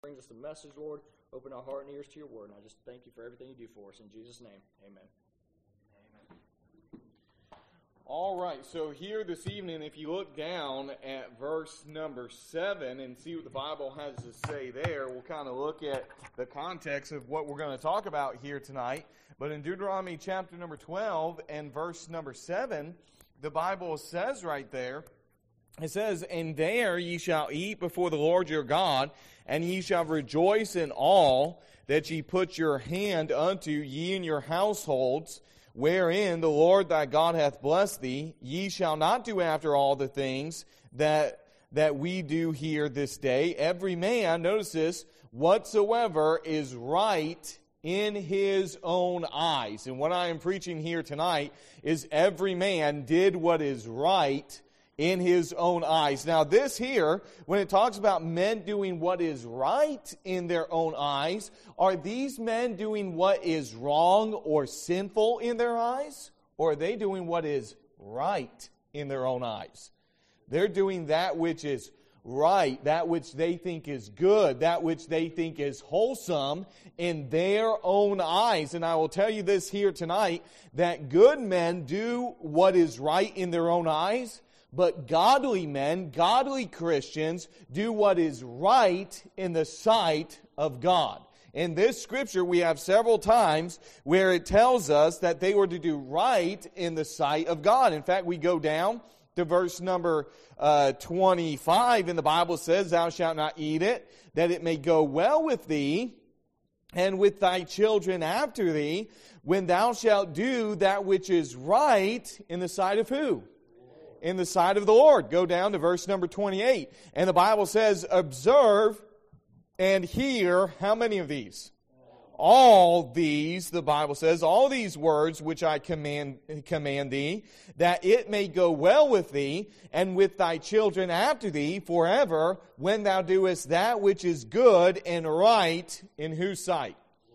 brings us the message, Lord. Open our heart and ears to your word. And I just thank you for everything you do for us. In Jesus' name, amen. All right, so here this evening, if you look down at verse number 7 and see what the Bible has to say there, we'll kind of look at the context of what we're going to talk about here tonight. But in Deuteronomy chapter number 12 and verse number 7, the Bible says right there, it says, "And there ye shall eat before the Lord your God, and ye shall rejoice in all that ye put your hand unto, ye and your households, wherein the Lord thy God hath blessed thee. Ye shall not do after all the things that we do here this day. Every man," notice this, "whatsoever is right in his own eyes." And what I am preaching here tonight is every man did what is right in his own eyes. Now this here, when it talks about men doing what is right in their own eyes, are these men doing what is wrong or sinful in their eyes? Or are they doing what is right in their own eyes? They're doing that which is right, that which they think is good, that which they think is wholesome in their own eyes. And I will tell you this here tonight, that good men do what is right in their own eyes, but godly men, godly Christians, do what is right in the sight of God. In this scripture, we have several times where it tells us that they were to do right in the sight of God. In fact, we go down to verse number 25, and the Bible says, "Thou shalt not eat it, that it may go well with thee, and with thy children after thee, when thou shalt do that which is right in the sight of" who? In the sight of the Lord. Go down to verse number 28. And the Bible says, "Observe and hear," how many of these? All these, the Bible says, "all these words which I command thee, that it may go well with thee, and with thy children after thee forever, when thou doest that which is good and right," in whose sight?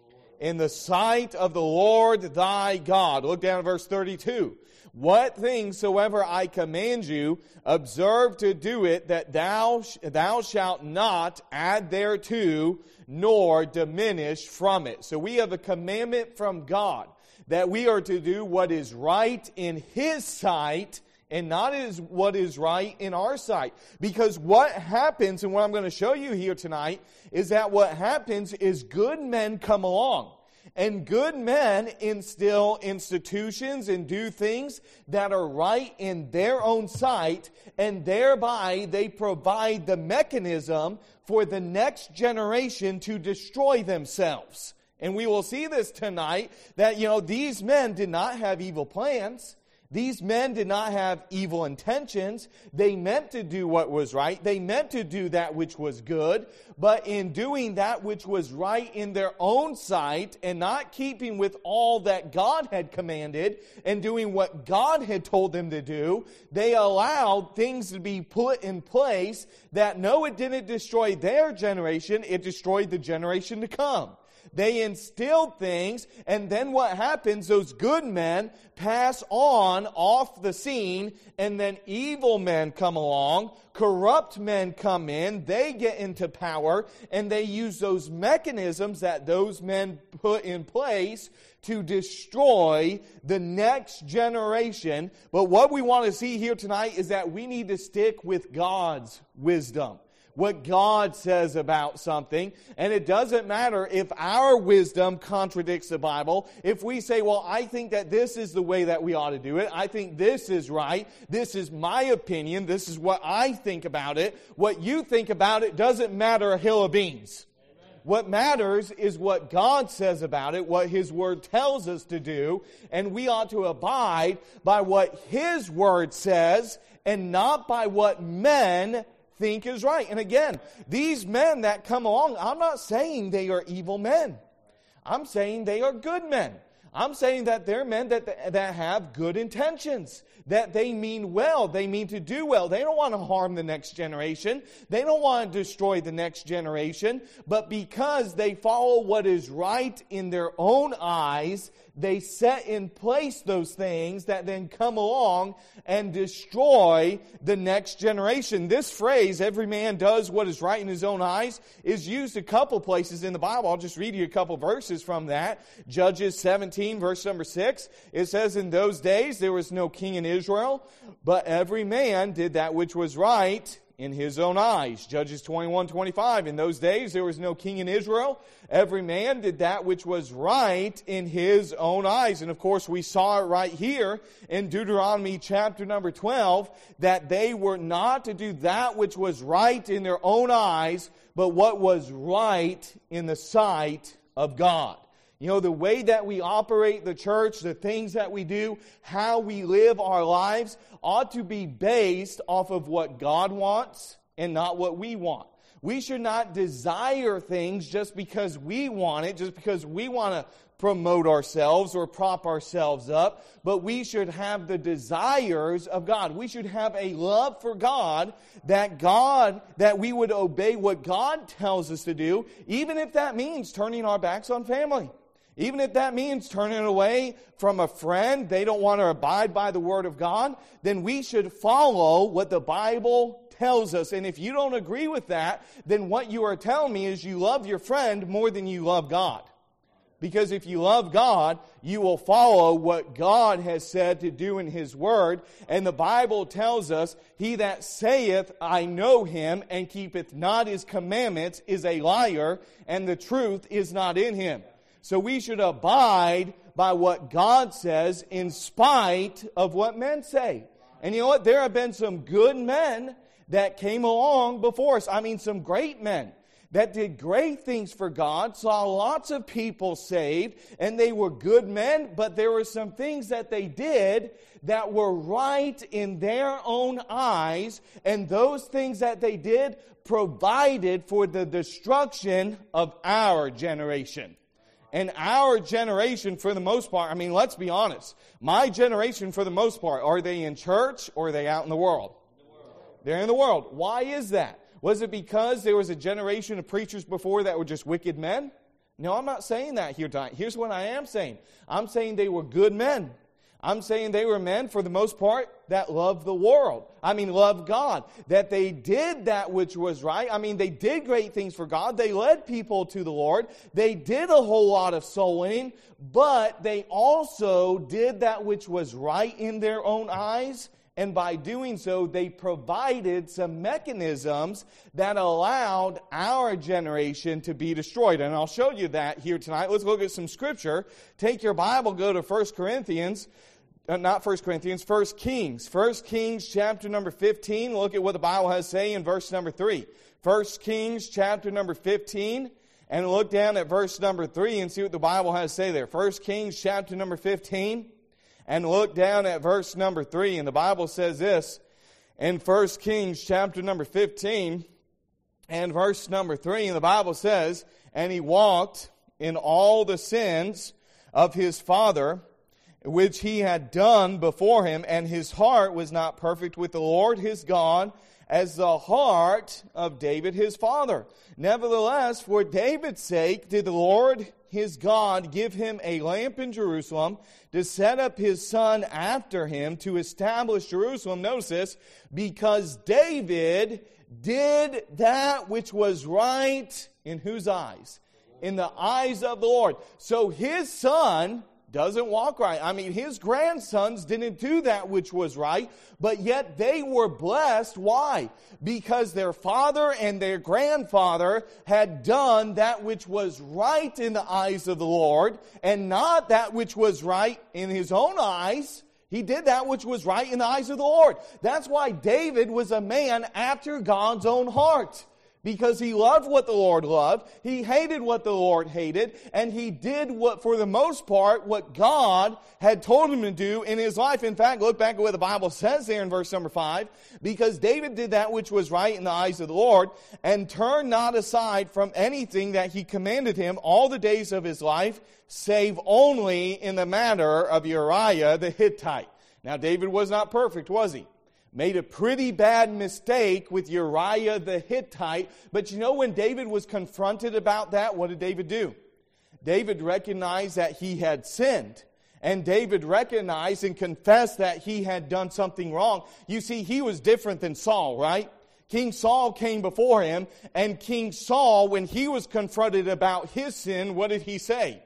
In the sight of the Lord thy God. Look down at verse 32. "What things soever I command you, observe to do it, that thou shalt not add thereto, nor diminish from it." So we have a commandment from God that we are to do what is right in His sight and not what is right in our sight. Because what happens, and what I'm going to show you here tonight, is that what happens is good men come along. And good men instill institutions and do things that are right in their own sight, and thereby they provide the mechanism for the next generation to destroy themselves. And we will see this tonight, that, these men did not have evil plans. These men did not have evil intentions. They meant to do what was right. They meant to do that which was good. But in doing that which was right in their own sight and not keeping with all that God had commanded and doing what God had told them to do, they allowed things to be put in place that, no, it didn't destroy their generation. It destroyed the generation to come. They instilled things, and then what happens, those good men pass on off the scene, and then evil men come along, corrupt men come in, they get into power, and they use those mechanisms that those men put in place to destroy the next generation. But what we want to see here tonight is that we need to stick with God's wisdom. What God says about something. And it doesn't matter if our wisdom contradicts the Bible. If we say, well, I think that this is the way that we ought to do it. I think this is right. This is my opinion. This is what I think about it. What you think about it doesn't matter a hill of beans. Amen. What matters is what God says about it, what His Word tells us to do. And we ought to abide by what His Word says and not by what men think is right. And again, these men that come along, I'm not saying they are evil men. I'm saying they are good men. I'm saying that they're men that have good intentions, that they mean well, they mean to do well. They don't want to harm the next generation. They don't want to destroy the next generation. But because they follow what is right in their own eyes, they set in place those things that then come along and destroy the next generation. This phrase, every man does what is right in his own eyes, is used a couple places in the Bible. I'll just read you a couple verses from that. Judges 17, verse number 6. It says, in those days there was no king in Israel, but every man did that which was right in his own eyes. Judges 21:25. In those days there was no king in Israel. Every man did that which was right in his own eyes. And of course we saw it right here in Deuteronomy chapter number 12, that they were not to do that which was right in their own eyes, but what was right in the sight of God. You know, the way that we operate the church, the things that we do, how we live our lives ought to be based off of what God wants and not what we want. We should not desire things just because we want it, just because we want to promote ourselves or prop ourselves up, but we should have the desires of God. We should have a love for God, that we would obey what God tells us to do, even if that means turning our backs on family. Even if that means turning away from a friend, they don't want to abide by the Word of God, then we should follow what the Bible tells us. And if you don't agree with that, then what you are telling me is you love your friend more than you love God. Because if you love God, you will follow what God has said to do in His Word. And the Bible tells us, he that saith, I know him, and keepeth not his commandments is a liar, and the truth is not in him. So we should abide by what God says in spite of what men say. And you know what? There have been some good men that came along before us. I mean, some great men that did great things for God, saw lots of people saved, and they were good men, but there were some things that they did that were right in their own eyes, and those things that they did provided for the destruction of our generation. And our generation, for the most part, I mean, let's be honest. My generation, for the most part, are they in church or are they out in the world? They're in the world. Why is that? Was it because there was a generation of preachers before that were just wicked men? No, I'm not saying that here tonight. Here's what I am saying. I'm saying they were good men. I'm saying they were men, for the most part, that loved the world. I mean, loved God. That they did that which was right. I mean, they did great things for God. They led people to the Lord. They did a whole lot of soul winning. But they also did that which was right in their own eyes. And by doing so, they provided some mechanisms that allowed our generation to be destroyed. And I'll show you that here tonight. Let's look at some scripture. Take your Bible, go to 1 Corinthians. Not 1 Corinthians, 1 Kings. 1 Kings chapter number 15. Look at what the Bible has to say in verse number 3. 1 Kings chapter number 15. And look down at verse number 3 and see what the Bible has to say there. 1 Kings chapter number 15. And look down at verse number 3. And the Bible says this in 1 Kings chapter number 15 and verse number 3. And the Bible says, and he walked in all the sins of his father, which he had done before him, and his heart was not perfect with the Lord his God, as the heart of David his father. Nevertheless, for David's sake did the Lord his God give him a lamp in Jerusalem, to set up his son after him, to establish Jerusalem. Notice this, because David did that which was right in whose eyes? In the eyes of the Lord. So his son doesn't walk right. I mean, his grandsons didn't do that which was right, but yet they were blessed. Why? Because their father and their grandfather had done that which was right in the eyes of the Lord, and not that which was right in his own eyes. He did that which was right in the eyes of the Lord. That's why David was a man after God's own heart. because he loved what the Lord loved, he hated what the Lord hated, and he did what, for the most part, what God had told him to do in his life. In fact, look back at what the Bible says there in verse number 5, because David did that which was right in the eyes of the Lord, and turned not aside from anything that he commanded him all the days of his life, save only in the matter of Uriah the Hittite. Now, David was not perfect, was he? Made a pretty bad mistake with Uriah the Hittite. But you know, when David was confronted about that, what did David do? David recognized that he had sinned. And David recognized and confessed that he had done something wrong. You see, he was different than Saul, right? King Saul came before him, and King Saul, when he was confronted about his sin, what did he say?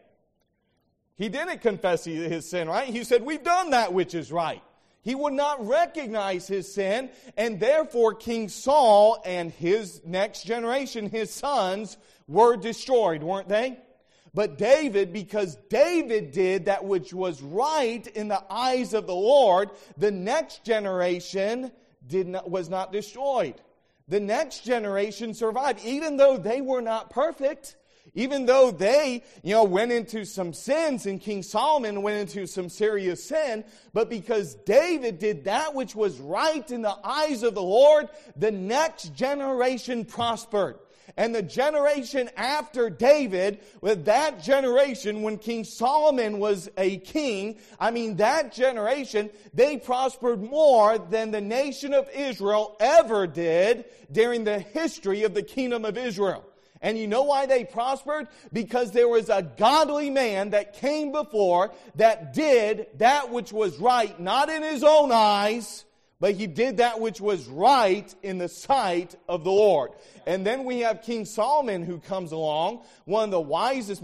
He didn't confess his sin, right? He said, we've done that which is right. He would not recognize his sin, and therefore King Saul and his next generation, his sons, were destroyed, weren't they? But David, because David did that which was right in the eyes of the Lord, the next generation was not destroyed. The next generation survived, even though they were not perfect. Even though they, went into some sins, and King Solomon went into some serious sin, but because David did that which was right in the eyes of the Lord, the next generation prospered. And the generation after David, with that generation, when King Solomon was a king, that generation, they prospered more than the nation of Israel ever did during the history of the kingdom of Israel. And you know why they prospered? Because there was a godly man that came before that did that which was right, not in his own eyes, but he did that which was right in the sight of the Lord. And then we have King Solomon who comes along, one of the wisest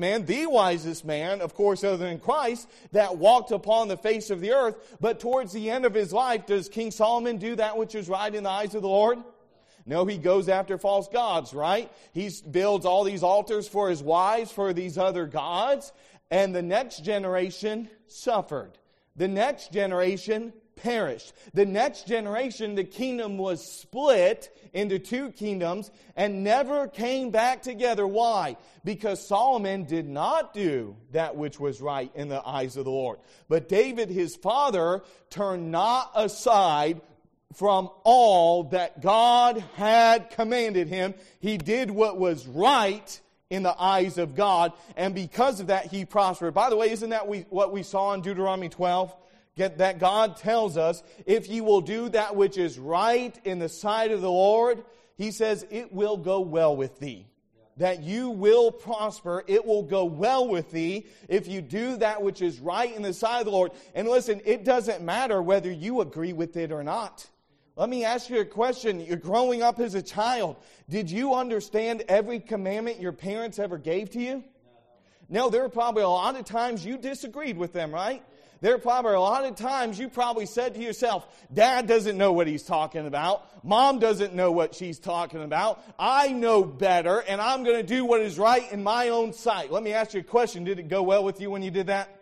man, of course, other than Christ, that walked upon the face of the earth. But towards the end of his life, does King Solomon do that which is right in the eyes of the Lord? No, he goes after false gods, right? He builds all these altars for his wives, for these other gods. And the next generation suffered. The next generation perished. The next generation, the kingdom was split into two kingdoms and never came back together. Why? Because Solomon did not do that which was right in the eyes of the Lord. But David, his father, turned not aside from all that God had commanded him. He did what was right in the eyes of God, and because of that, he prospered. By the way, isn't that what we saw in Deuteronomy 12? That God tells us, if you will do that which is right in the sight of the Lord, he says, it will go well with thee. That you will prosper, it will go well with thee if you do that which is right in the sight of the Lord. And listen, it doesn't matter whether you agree with it or not. Let me ask you a question. You're growing up as a child. Did you understand every commandment your parents ever gave to you? No, there were probably a lot of times you disagreed with them, right? There are probably a lot of times you probably said to yourself, Dad doesn't know what he's talking about. Mom doesn't know what she's talking about. I know better, and I'm going to do what is right in my own sight. Let me ask you a question. Did it go well with you when you did that?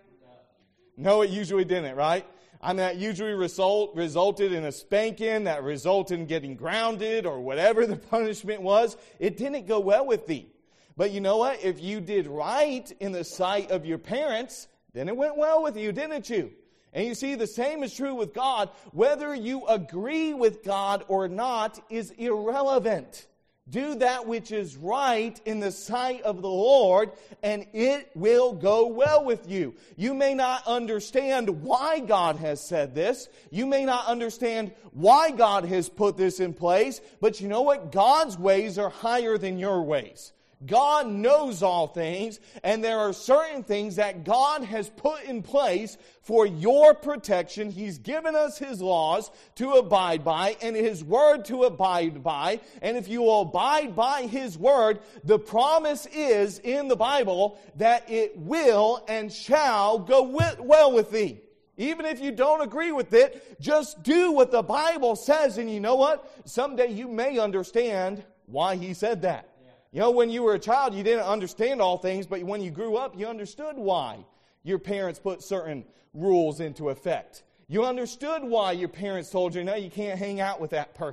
No, it usually didn't, right? That usually resulted in a spanking, that resulted in getting grounded or whatever the punishment was. It didn't go well with thee. But you know what? If you did right in the sight of your parents, then it went well with you, didn't you? And you see, the same is true with God. Whether you agree with God or not is irrelevant. Do that which is right in the sight of the Lord, and it will go well with you. You may not understand why God has said this. You may not understand why God has put this in place. But you know what? God's ways are higher than your ways. God knows all things, and there are certain things that God has put in place for your protection. He's given us His laws to abide by and His Word to abide by. And if you will abide by His Word, the promise is in the Bible that it will and shall go well with thee. Even if you don't agree with it, just do what the Bible says, and you know what? Someday you may understand why He said that. You know, when you were a child, you didn't understand all things, but when you grew up, you understood why your parents put certain rules into effect. You understood why your parents told you, no, you can't hang out with that person.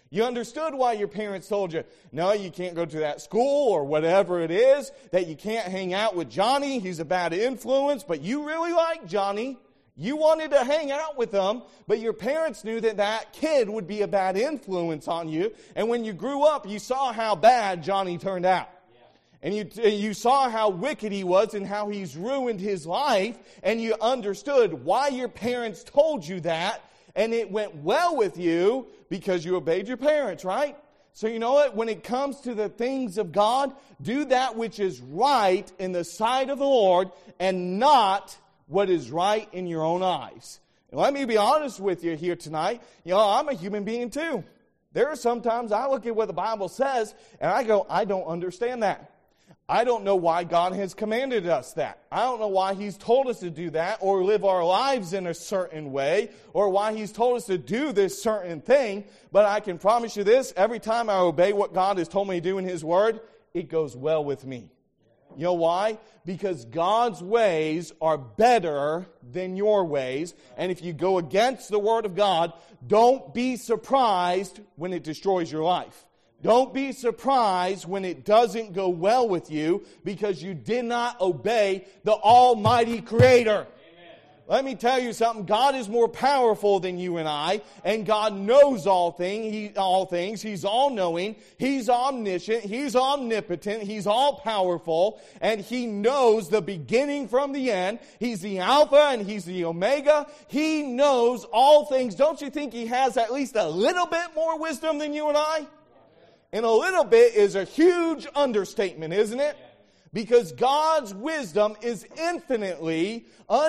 You understood why your parents told you, no, you can't go to that school or whatever it is, that you can't hang out with Johnny, he's a bad influence, but you really like Johnny. You wanted to hang out with him, but your parents knew that that kid would be a bad influence on you. And when you grew up, you saw how bad Johnny turned out. And you saw how wicked he was and how he's ruined his life. And you understood why your parents told you that. And it went well with you because you obeyed your parents, right? So you know what? When it comes to the things of God, do that which is right in the sight of the Lord and not what is right in your own eyes. And let me be honest with you here tonight. I'm a human being too. There are sometimes I look at what the Bible says and I go, I don't understand that. I don't know why God has commanded us that. I don't know why He's told us to do that or live our lives in a certain way or why He's told us to do this certain thing. But I can promise you this, every time I obey what God has told me to do in His Word, it goes well with me. You know why? Because God's ways are better than your ways. And if you go against the Word of God, don't be surprised when it destroys your life. Don't be surprised when it doesn't go well with you because you did not obey the Almighty Creator. Amen. Let me tell you something. God is more powerful than you and I, and God knows all things. He's all-knowing. He's omniscient. He's omnipotent. He's all-powerful, and He knows the beginning from the end. He's the Alpha and He's the Omega. He knows all things. Don't you think He has at least a little bit more wisdom than you and I? And a little bit is a huge understatement, isn't it? Because God's wisdom is infinitely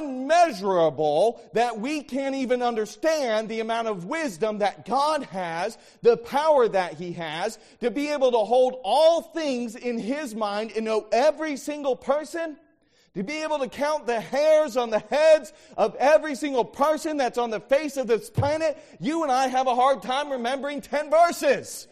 unmeasurable that we can't even understand the amount of wisdom that God has, the power that He has, to be able to hold all things in His mind and know every single person, to be able to count the hairs on the heads of every single person that's on the face of this planet. You and I have a hard time remembering 10 verses.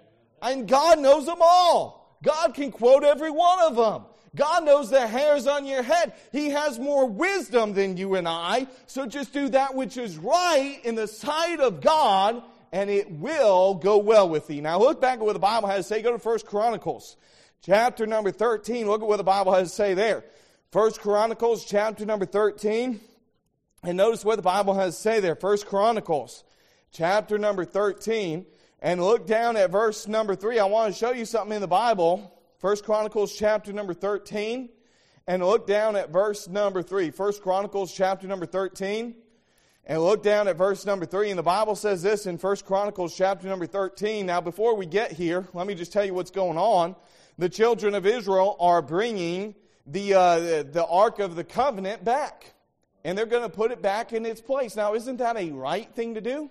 And God knows them all. God can quote every one of them. God knows the hairs on your head. He has more wisdom than you and I. So just do that which is right in the sight of God, and it will go well with thee. Now look back at what the Bible has to say. Go to 1 Chronicles, chapter number 13. Look at what the Bible has to say there. 1 Chronicles, chapter number 13. And notice what the Bible has to say there. 1 Chronicles, chapter number 13. And look down at verse number 3. I want to show you something in the Bible. 1 Chronicles chapter number 13. And look down at verse number 3. 1 Chronicles chapter number 13. And look down at verse number 3. And the Bible says this in 1 Chronicles chapter number 13. Now before we get here, let me just tell you what's going on. The children of Israel are bringing the Ark of the Covenant back. And they're going to put it back in its place. Now isn't that a right thing to do?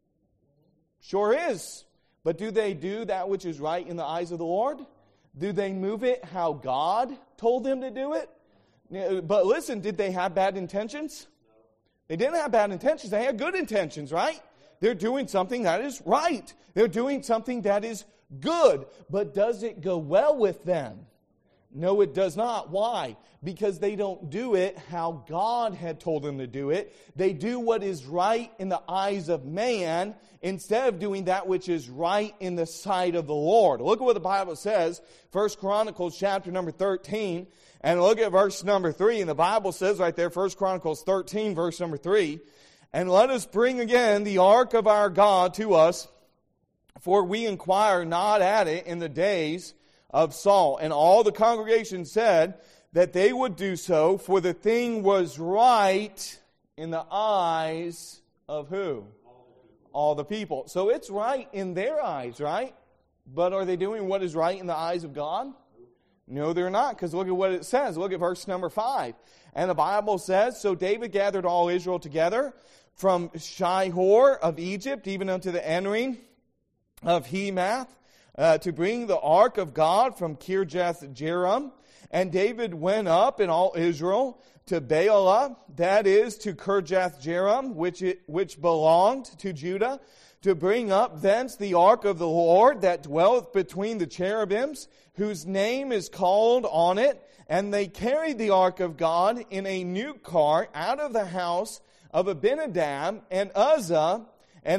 Sure is. But do they do that which is right in the eyes of the Lord? Do they move it how God told them to do it? But listen, did they have bad intentions? They didn't have bad intentions. They had good intentions, right? They're doing something that is right. They're doing something that is good. But does it go well with them? No, it does not. Why? Because they don't do it how God had told them to do it. They do what is right in the eyes of man instead of doing that which is right in the sight of the Lord. Look at what the Bible says, 1 Chronicles chapter number 13, and look at verse number 3. And the Bible says right there, 1 Chronicles 13, verse number 3, and let us bring again the ark of our God to us, for we inquire not at it in the days of Saul. And all the congregation said that they would do so, for the thing was right in the eyes of who? All the people. So it's right in their eyes, right? But are they doing what is right in the eyes of God? No, they're not, because look at what it says. Look at verse number 5. And the Bible says, so David gathered all Israel together from Shihor of Egypt, even unto the entering of Hemath, to bring the ark of God from Kirjath-jearim. And David went up in all Israel to Baalah, that is, to Kirjath-jearim, which belonged to Judah, to bring up thence the ark of the Lord that dwelleth between the cherubims, whose name is called on it. And they carried the ark of God in a new cart out of the house of Abinadab and Uzzah, And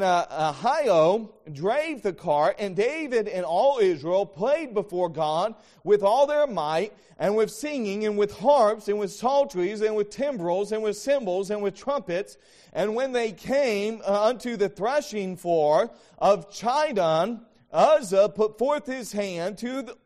Ahio drave the cart, and David and all Israel played before God with all their might, and with singing, and with harps, and with psalteries, and with timbrels, and with cymbals, and with trumpets. And when they came unto the threshing floor of Chidon, Uzzah put forth his hand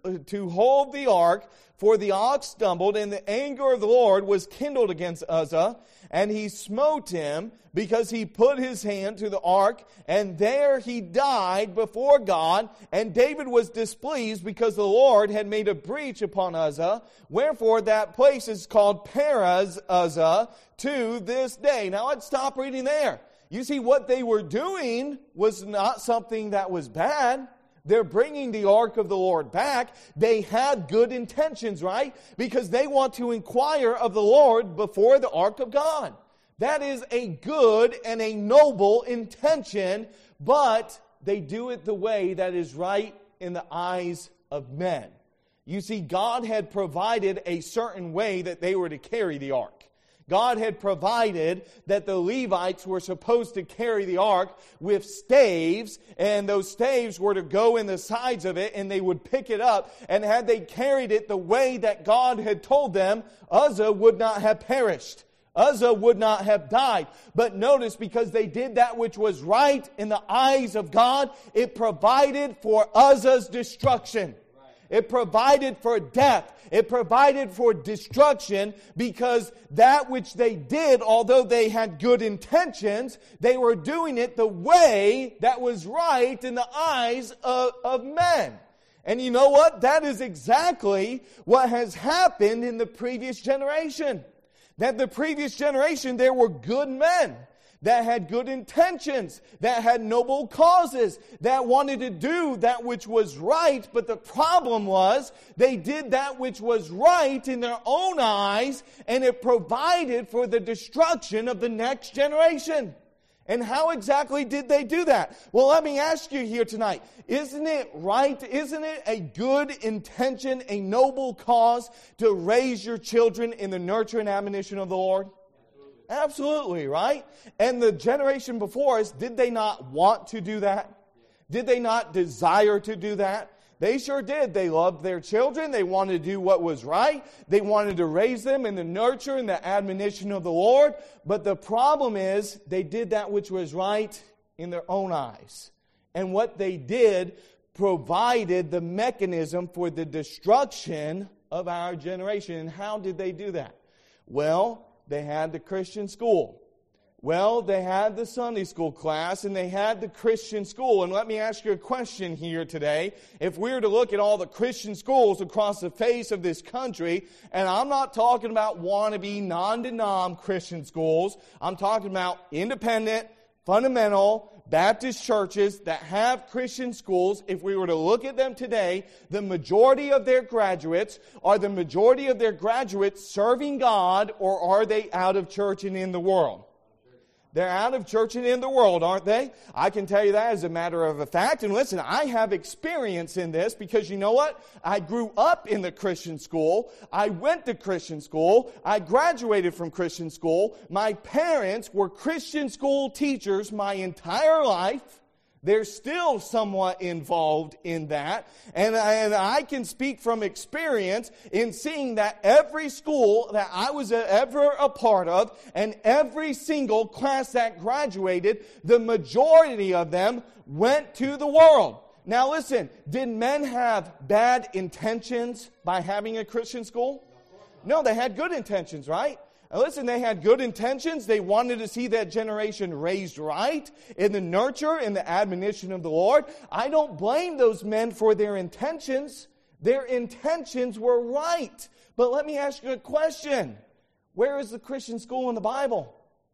to hold the ark, for the ox stumbled, and the anger of the Lord was kindled against Uzzah, and he smote him, because he put his hand to the ark, and there he died before God. And David was displeased, because the Lord had made a breach upon Uzzah. Wherefore that place is called Perez Uzzah to this day. Now let's stop reading there. You see, what they were doing was not something that was bad. They're bringing the ark of the Lord back. They had good intentions, right? Because they want to inquire of the Lord before the ark of God. That is a good and a noble intention, but they do it the way that is right in the eyes of men. You see, God had provided a certain way that they were to carry the ark. God had provided that the Levites were supposed to carry the ark with staves, and those staves were to go in the sides of it, and they would pick it up. And had they carried it the way that God had told them, Uzzah would not have perished. Uzzah would not have died. But notice, because they did that which was right in the eyes of God, it provided for Uzzah's destruction. It provided for death. It provided for destruction, because that which they did, although they had good intentions, they were doing it the way that was right in the eyes of men. And you know what? That is exactly what has happened in the previous generation. That the previous generation, there were good men that had good intentions, that had noble causes, that wanted to do that which was right. But the problem was, they did that which was right in their own eyes, and it provided for the destruction of the next generation. And how exactly did they do that? Well, let me ask you here tonight, isn't it right, isn't it a good intention, a noble cause to raise your children in the nurture and admonition of the Lord? Absolutely, right? And the generation before us, did they not want to do that? Did they not desire to do that? They sure did. They loved their children. They wanted to do what was right. They wanted to raise them in the nurture and the admonition of the Lord. But the problem is, they did that which was right in their own eyes. And what they did provided the mechanism for the destruction of our generation. And how did they do that? Well, they had the Christian school. Well, they had the Sunday school class, and they had the Christian school. And let me ask you a question here today. If we were to look at all the Christian schools across the face of this country, and I'm not talking about wannabe, non-denom Christian schools. I'm talking about independent, fundamental, Baptist churches that have Christian schools. If we were to look at them today, the majority of their graduates, are the majority of their graduates serving God, or are they out of church and in the world? They're out of church and in the world, aren't they? I can tell you that as a matter of a fact. And listen, I have experience in this, because you know what? I grew up in the Christian school. I went to Christian school. I graduated from Christian school. My parents were Christian school teachers my entire life. They're still somewhat involved in that. And I can speak from experience in seeing that every school that I was ever a part of, and every single class that graduated, the majority of them went to the world. Now listen, did men have bad intentions by having a Christian school? No, they had good intentions, right? And listen, they had good intentions. They wanted to see that generation raised right in the nurture and the admonition of the Lord. I don't blame those men for their intentions. Their intentions were right. But let me ask you a question. Where is the Christian school in the Bible?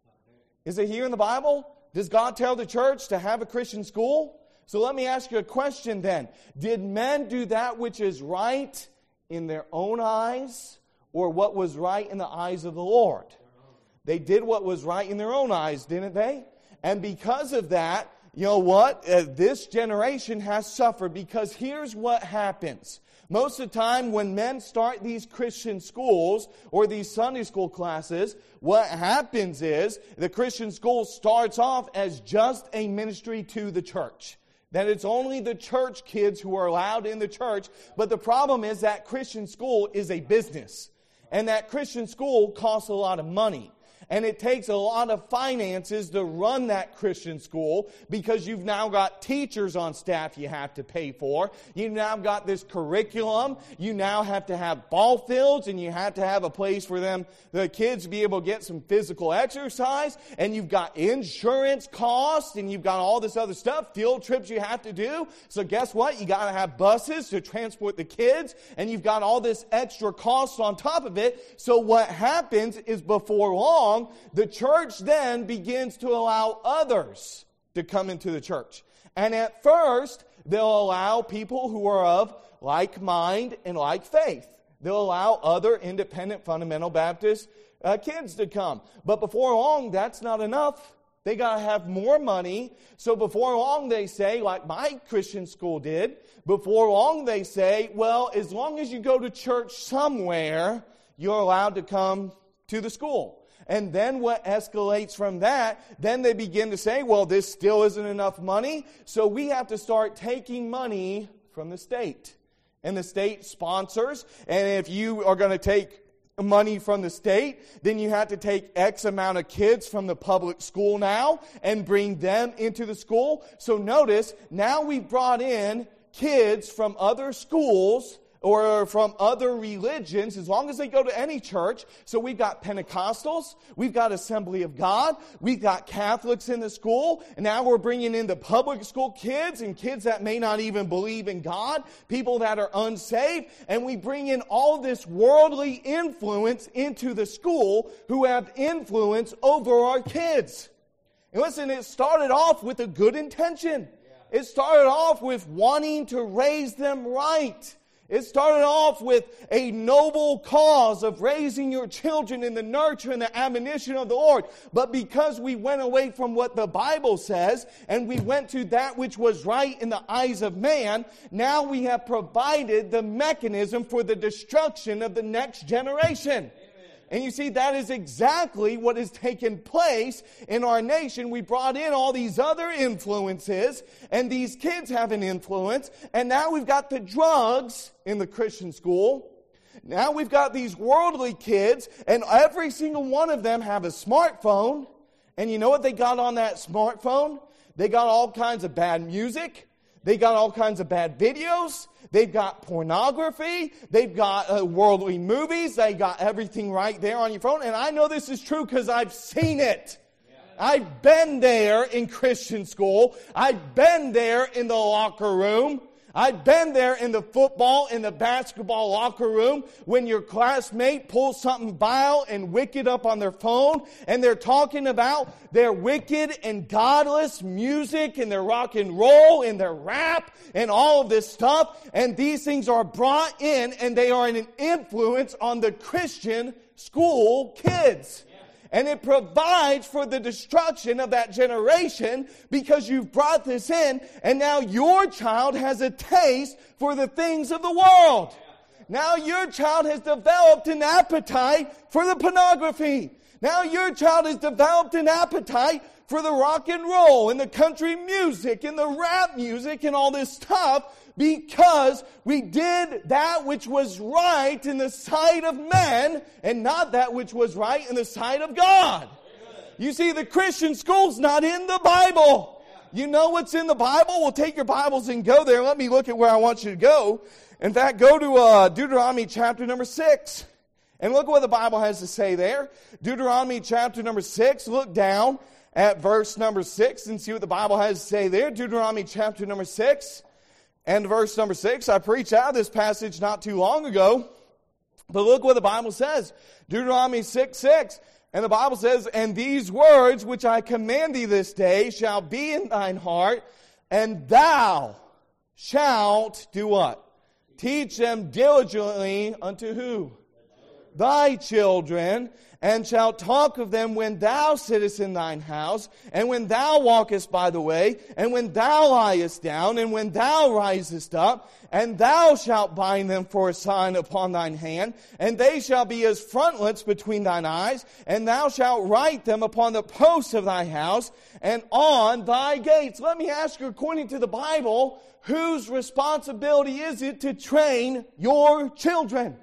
Is it here in the Bible? Does God tell the church to have a Christian school? So let me ask you a question then. Did men do that which is right in their own eyes, or what was right in the eyes of the Lord? They did what was right in their own eyes, didn't they? And because of that, you know what? This generation has suffered, because here's what happens. Most of the time when men start these Christian schools or these Sunday school classes, what happens is the Christian school starts off as just a ministry to the church. That it's only the church kids who are allowed in the church. But the problem is that Christian school is a business. And that Christian school costs a lot of money. And it takes a lot of finances to run that Christian school because you've now got teachers on staff you have to pay for. You've now got this curriculum. You now have to have ball fields, and you have to have a place for them, the kids, to be able to get some physical exercise. And you've got insurance costs, and you've got all this other stuff, field trips you have to do. So guess what? You got to have buses to transport the kids, and you've got all this extra cost on top of it. So what happens is before long, the church then begins to allow others to come into the church. And at first, they'll allow people who are of like mind and like faith. They'll allow other independent fundamental Baptist kids to come. But before long, that's not enough. They got to have more money. So before long, they say, like my Christian school did, before long they say, well, as long as you go to church somewhere, you're allowed to come to the school. And then what escalates from that, then they begin to say, well, this still isn't enough money, so we have to start taking money from the state. And the state sponsors, and if you are going to take money from the state, then you have to take X amount of kids from the public school now and bring them into the school. So notice, now we've brought in kids from other schools or from other religions, as long as they go to any church. So we've got Pentecostals, we've got Assembly of God, we've got Catholics in the school, and now we're bringing in the public school kids and kids that may not even believe in God, people that are unsaved, and we bring in all this worldly influence into the school who have influence over our kids. And listen, it started off with a good intention. It started off with wanting to raise them right. It started off with a noble cause of raising your children in the nurture and the admonition of the Lord. But because we went away from what the Bible says and we went to that which was right in the eyes of man, now we have provided the mechanism for the destruction of the next generation. And you see, that is exactly what has taken place in our nation. We brought in all these other influences, and these kids have an influence, and now we've got the drugs in the Christian school. Now we've got these worldly kids, and every single one of them have a smartphone. And you know what they got on that smartphone? They got all kinds of bad music. They got all kinds of bad videos. They've got pornography. They've got worldly movies. They got everything right there on your phone. And I know this is true because I've seen it. I've been there in Christian school. I've been there in the locker room. I've been there in the football, in the basketball locker room when your classmate pulls something vile and wicked up on their phone and they're talking about their wicked and godless music and their rock and roll and their rap and all of this stuff. And these things are brought in and they are an influence on the Christian school kids. And it provides for the destruction of that generation because you've brought this in and now your child has a taste for the things of the world. Now your child has developed an appetite for the pornography. Now your child has developed an appetite for the rock and roll and the country music and the rap music and all this stuff because we did that which was right in the sight of men and not that which was right in the sight of God. You see, the Christian school's not in the Bible. You know what's in the Bible? Well, take your Bibles and go there. Let me look at where I want you to go. In fact, go to Deuteronomy chapter number 6. And look what the Bible has to say there. Deuteronomy chapter number 6. Look down at verse number 6 and see what the Bible has to say there. Deuteronomy chapter number 6. And verse number 6, I preached out of this passage not too long ago. But look what the Bible says. Deuteronomy 6:6. And the Bible says, and these words which I command thee this day shall be in thine heart, and thou shalt do what? Teach them diligently unto who? thy children, and shalt talk of them when thou sittest in thine house, and when thou walkest by the way, and when thou liest down, and when thou risest up, and thou shalt bind them for a sign upon thine hand, and they shall be as frontlets between thine eyes, and thou shalt write them upon the posts of thy house, and on thy gates. Let me ask you, according to the Bible, whose responsibility is it to train your children?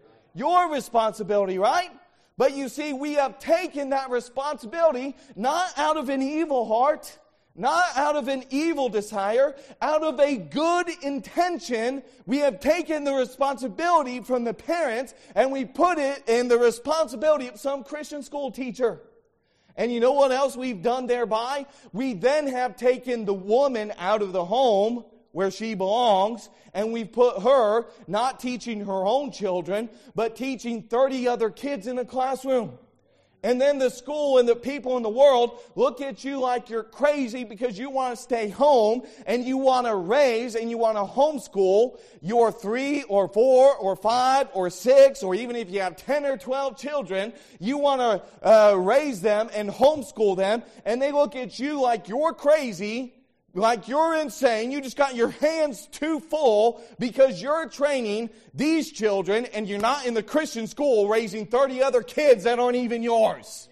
Your responsibility, right? But you see, we have taken that responsibility not out of an evil heart, not out of an evil desire, out of a good intention. We have taken the responsibility from the parents and we put it in the responsibility of some Christian school teacher. And you know what else we've done thereby? We then have taken the woman out of the home where she belongs, and we've put her not teaching her own children, but teaching 30 other kids in a classroom. And then the school and the people in the world look at you like you're crazy because you want to stay home and you want to raise and you want to homeschool your 3 or 4 or 5 or 6, or even if you have 10 or 12 children, you want to raise them and homeschool them, and they look at you like you're crazy, like you're insane. You just got your hands too full because you're training these children and you're not in the Christian school raising 30 other kids that aren't even yours.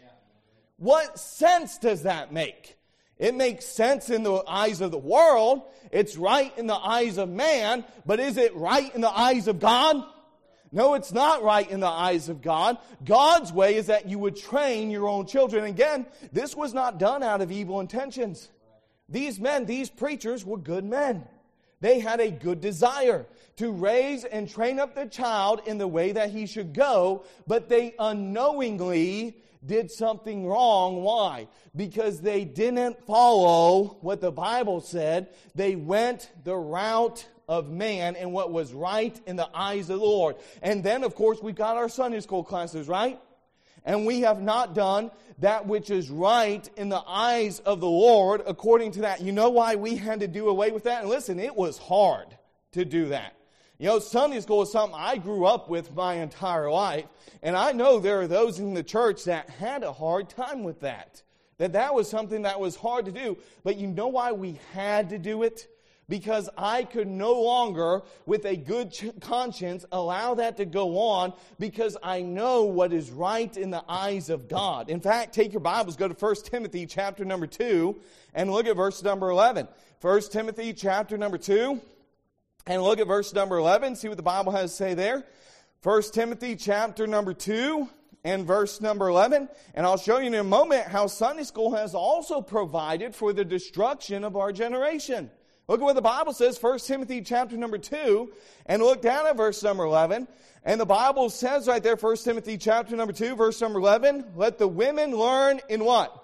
What sense does that make? It makes sense in the eyes of the world. It's right in the eyes of man. But is it right in the eyes of God? No, it's not right in the eyes of God. God's way is that you would train your own children. Again, this was not done out of evil intentions. These men, these preachers were good men. They had a good desire to raise and train up the child in the way that he should go, but they unknowingly did something wrong. Why? Because they didn't follow what the Bible said. They went the route of man and what was right in the eyes of the Lord. And then, of course, we've got our Sunday school classes, right? And we have not done that which is right in the eyes of the Lord according to that. You know why we had to do away with that? And listen, it was hard to do that. You know, Sunday school is something I grew up with my entire life. And I know there are those in the church that had a hard time with that. That was something that was hard to do. But you know why we had to do it? Because I could no longer, with a good conscience, allow that to go on, because I know what is right in the eyes of God. In fact, take your Bibles, go to 1 Timothy chapter number 2, and look at verse number 11. 1 Timothy chapter number 2, and look at verse number 11. See what the Bible has to say there. 1 Timothy chapter number 2, and verse number 11. And I'll show you in a moment how Sunday school has also provided for the destruction of our generation. Look at what the Bible says, 1 Timothy chapter number 2, and look down at verse number 11. And the Bible says right there, 1 Timothy chapter number 2, verse number 11, let the women learn in what?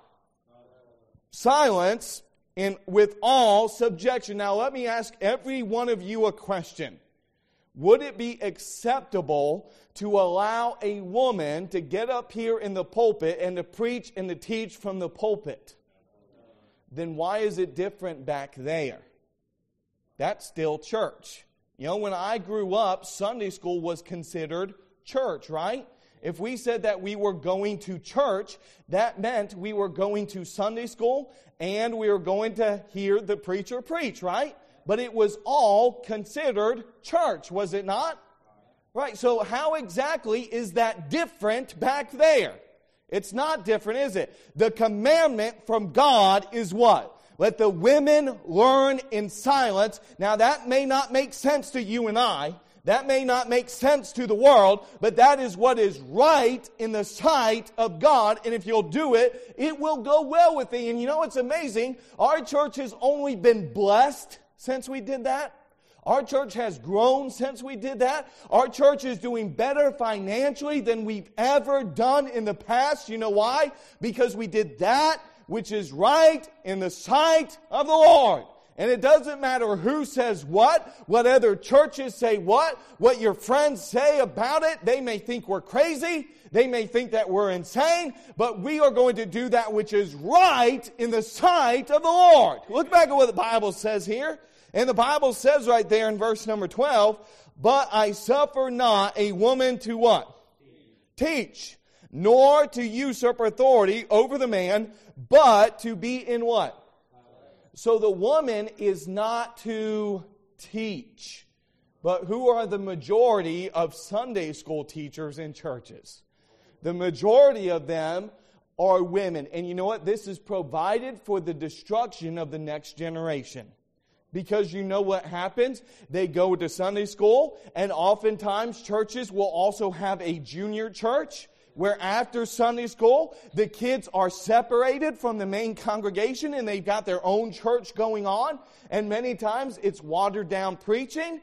Silence, with all subjection. Now let me ask every one of you a question. Would it be acceptable to allow a woman to get up here in the pulpit and to preach and to teach from the pulpit? Then why is it different back there? That's still church. You know, when I grew up, Sunday school was considered church, right? If we said that we were going to church, that meant we were going to Sunday school and we were going to hear the preacher preach, right? But it was all considered church, was it not? Right, so how exactly is that different back there? It's not different, is it? The commandment from God is what? Let the women learn in silence. Now that may not make sense to you and I. That may not make sense to the world, but that is what is right in the sight of God. And if you'll do it, it will go well with thee. And you know, it's amazing. Our church has only been blessed since we did that. Our church has grown since we did that. Our church is doing better financially than we've ever done in the past. You know why? Because we did that which is right in the sight of the Lord. And it doesn't matter who says what other churches say what your friends say about it. They may think we're crazy. They may think that we're insane. But we are going to do that which is right in the sight of the Lord. Look back at what the Bible says here. And the Bible says right there in verse number 12, but I suffer not a woman to what? teach, nor to usurp authority over the man, but to be in what? So the woman is not to teach. But who are the majority of Sunday school teachers in churches? The majority of them are women. And you know what? This is provided for the destruction of the next generation. Because you know what happens? They go to Sunday school, and oftentimes churches will also have a junior church, where after Sunday school, the kids are separated from the main congregation and they've got their own church going on. And many times it's watered down preaching.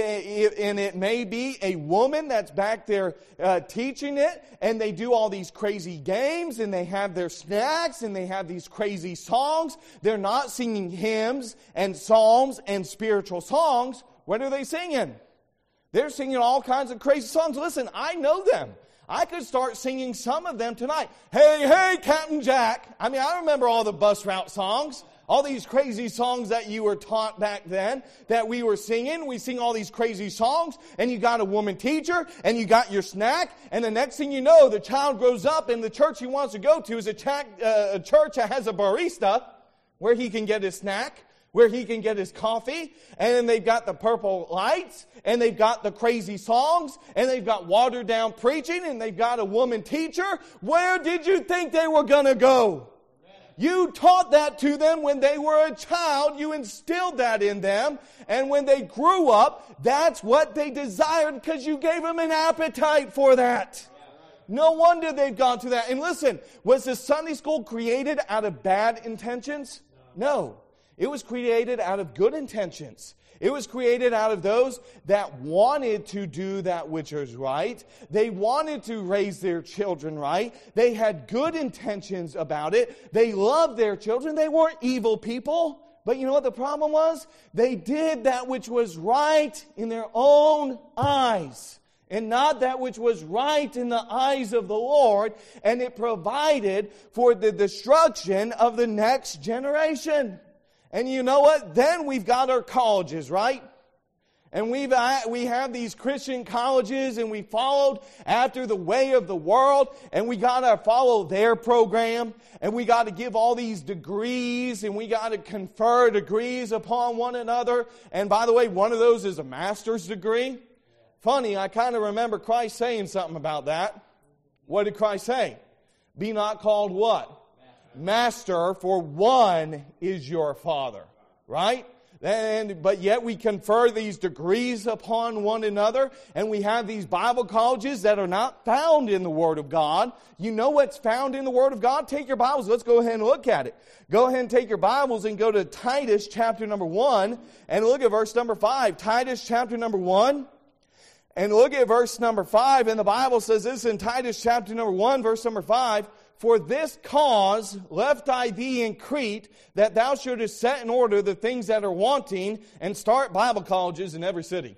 And it may be a woman that's back there teaching it. And they do all these crazy games and they have their snacks and they have these crazy songs. They're not singing hymns and psalms and spiritual songs. What are they singing? They're singing all kinds of crazy songs. Listen, I know them. I could start singing some of them tonight. Hey, hey, Captain Jack. I mean, I remember all the bus route songs. All these crazy songs that you were taught back then that we were singing. We sing all these crazy songs, and you got a woman teacher, and you got your snack, and the next thing you know, the child grows up, and the church he wants to go to is a church that has a barista where he can get his snack, where he can get his coffee, and then they've got the purple lights, and they've got the crazy songs, and they've got watered down preaching, and they've got a woman teacher. Where did you think they were going to go? You taught that to them when they were a child. You instilled that in them. And when they grew up, that's what they desired because you gave them an appetite for that. No wonder they've gone to that. And listen, was the Sunday school created out of bad intentions? No. It was created out of good intentions. It was created out of those that wanted to do that which is right. They wanted to raise their children right. They had good intentions about it. They loved their children. They weren't evil people. But you know what the problem was? They did that which was right in their own eyes, and not that which was right in the eyes of the Lord. And it provided for the destruction of the next generation. And you know what? Then we've got our colleges, right? And we have these Christian colleges, and we followed after the way of the world, and we got to follow their program, and we got to give all these degrees, and we got to confer degrees upon one another. And by the way, one of those is a master's degree. Funny, I kind of remember Christ saying something about that. What did Christ say? Be not called what? Master, for one is your Father, right? But yet we confer these degrees upon one another, and we have these Bible colleges that are not found in the Word of God. You know what's found in the Word of God? Take your Bibles. Let's go ahead and look at it. Go ahead and take your Bibles and go to Titus chapter number 1 and look at verse number 5. Titus chapter number 1 and look at verse number 5. And the Bible says this in Titus chapter number 1, verse number 5. For this cause left I thee in Crete, that thou shouldest set in order the things that are wanting, and start Bible colleges in every city.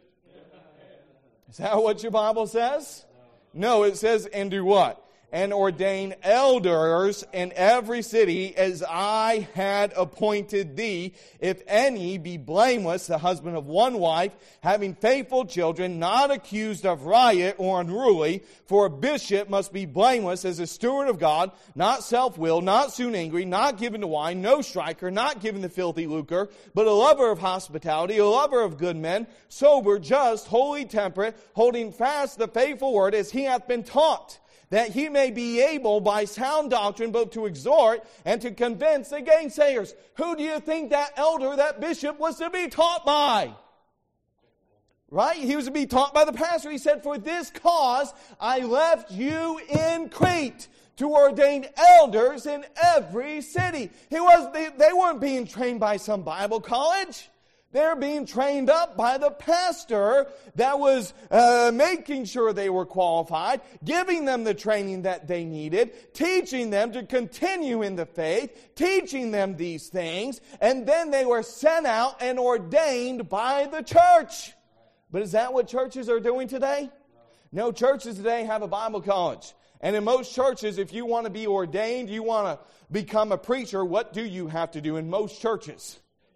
Is that what your Bible says? No, it says, and do what? And ordain elders in every city as I had appointed thee, if any be blameless, the husband of one wife, having faithful children, not accused of riot or unruly. For a bishop must be blameless as a steward of God, not self-willed, not soon angry, not given to wine, no striker, not given to filthy lucre, but a lover of hospitality, a lover of good men, sober, just, holy, temperate, holding fast the faithful word as he hath been taught, that he may be able by sound doctrine both to exhort and to convince the gainsayers. Who do you think that elder, that bishop, was to be taught by? Right? He was to be taught by the pastor. He said, for this cause I left you in Crete to ordain elders in every city. They weren't being trained by some Bible college. They're being trained up by the pastor that was making sure they were qualified, giving them the training that they needed, teaching them to continue in the faith, teaching them these things, and then they were sent out and ordained by the church. But is that what churches are doing today? No, churches today have a Bible college. And in most churches, if you want to be ordained, you want to become a preacher, what do you have to do in most churches?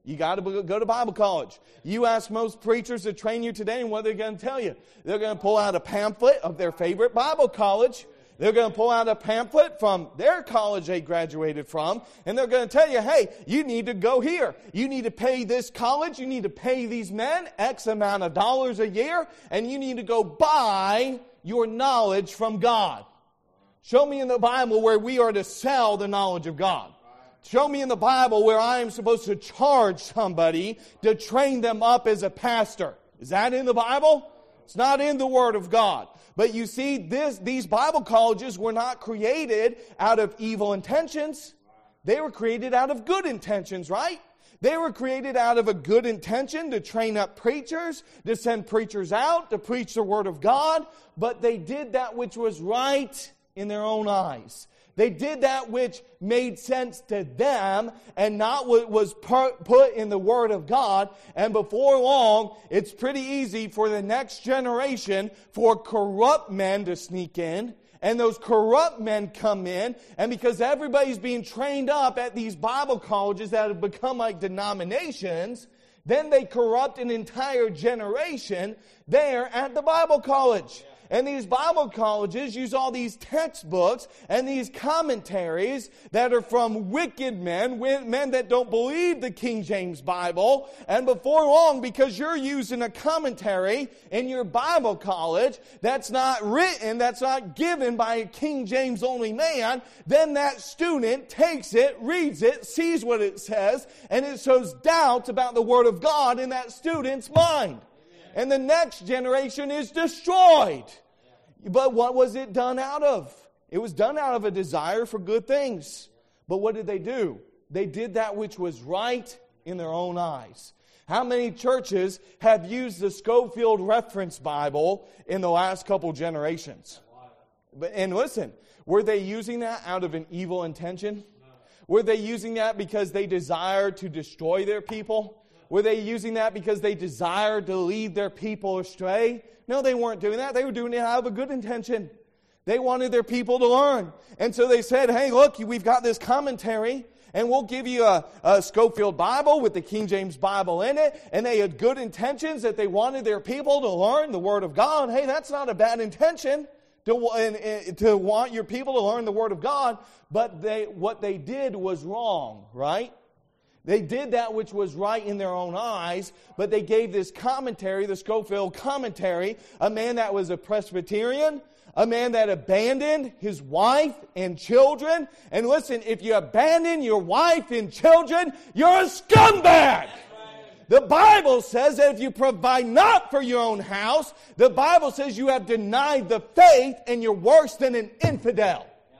You got to go to Bible college. You ask most preachers to train you today, and what they're going to tell you? They're going to pull out a pamphlet of their favorite Bible college. They're going to pull out a pamphlet from their college they graduated from, and they're going to tell you, hey, you need to go here. You need to pay this college. You need to pay these men X amount of dollars a year, and you need to go buy your knowledge from God. Show me in the Bible where we are to sell the knowledge of God. Show me in the Bible where I am supposed to charge somebody to train them up as a pastor. Is that in the Bible? It's not in the Word of God. But you see, these Bible colleges were not created out of evil intentions. They were created out of good intentions, right? They were created out of a good intention to train up preachers, to send preachers out, to preach the Word of God. But they did that which was right in their own eyes. They did that which made sense to them and not what was put in the Word of God. And before long, it's pretty easy for the next generation for corrupt men to sneak in. And those corrupt men come in. And because everybody's being trained up at these Bible colleges that have become like denominations, then they corrupt an entire generation there at the Bible college. And these Bible colleges use all these textbooks and these commentaries that are from wicked men that don't believe the King James Bible. And before long, because you're using a commentary in your Bible college that's not written, that's not given by a King James only man, then that student takes it, reads it, sees what it says, and it shows doubt about the Word of God in that student's mind. And the next generation is destroyed. But what was it done out of? It was done out of a desire for good things. But what did they do? They did that which was right in their own eyes. How many churches have used the Scofield Reference Bible in the last couple generations? And listen, were they using that out of an evil intention? Were they using that because they desired to destroy their people? Were they using that because they desired to lead their people astray? No, they weren't doing that. They were doing it out of a good intention. They wanted their people to learn. And so they said, hey, look, we've got this commentary, and we'll give you a Scofield Bible with the King James Bible in it. And they had good intentions that they wanted their people to learn the Word of God. Hey, that's not a bad intention to want your people to learn the Word of God. But what they did was wrong, right? They did that which was right in their own eyes, but they gave this commentary, the Scofield commentary, a man that was a Presbyterian, a man that abandoned his wife and children. And listen, if you abandon your wife and children, you're a scumbag. The Bible says that if you provide not for your own house, the Bible says you have denied the faith and you're worse than an infidel.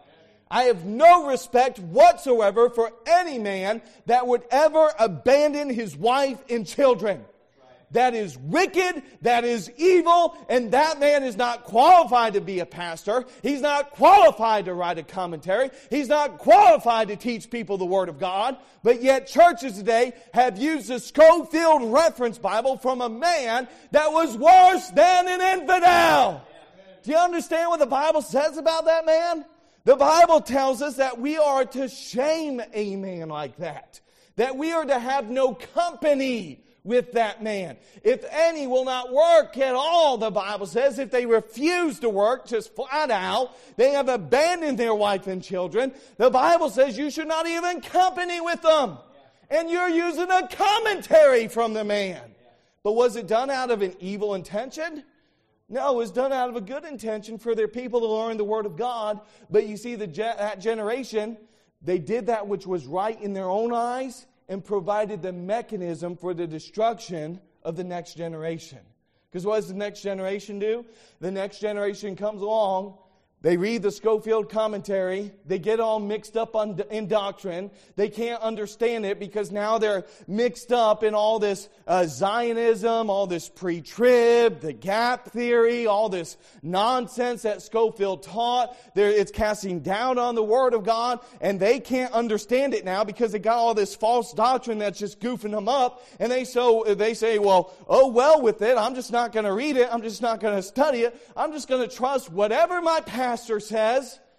I have no respect whatsoever for any man that would ever abandon his wife and children. That is wicked, that is evil, and that man is not qualified to be a pastor. He's not qualified to write a commentary. He's not qualified to teach people the Word of God. But yet churches today have used the Scofield Reference Bible from a man that was worse than an infidel. Do you understand what the Bible says about that man? The Bible tells us that we are to shame a man like that. That we are to have no company with that man. If any will not work at all, the Bible says, if they refuse to work just flat out, they have abandoned their wife and children, the Bible says you should not even company with them. And you're using a commentary from the man. But was it done out of an evil intention? No, it was done out of a good intention for their people to learn the Word of God. But you see, that generation, they did that which was right in their own eyes and provided the mechanism for the destruction of the next generation. Because what does the next generation do? The next generation comes along, they read the Scofield commentary, they get all mixed up in doctrine, they can't understand it because now they're mixed up in all this Zionism, all this pre-trib, the gap theory, all this nonsense that Scofield taught. It's casting doubt on the Word of God, and they can't understand it now because they got all this false doctrine that's just goofing them up, and they say, well, oh well with it, I'm just not going to read it, I'm just not going to study it, I'm just going to trust whatever my pastor says,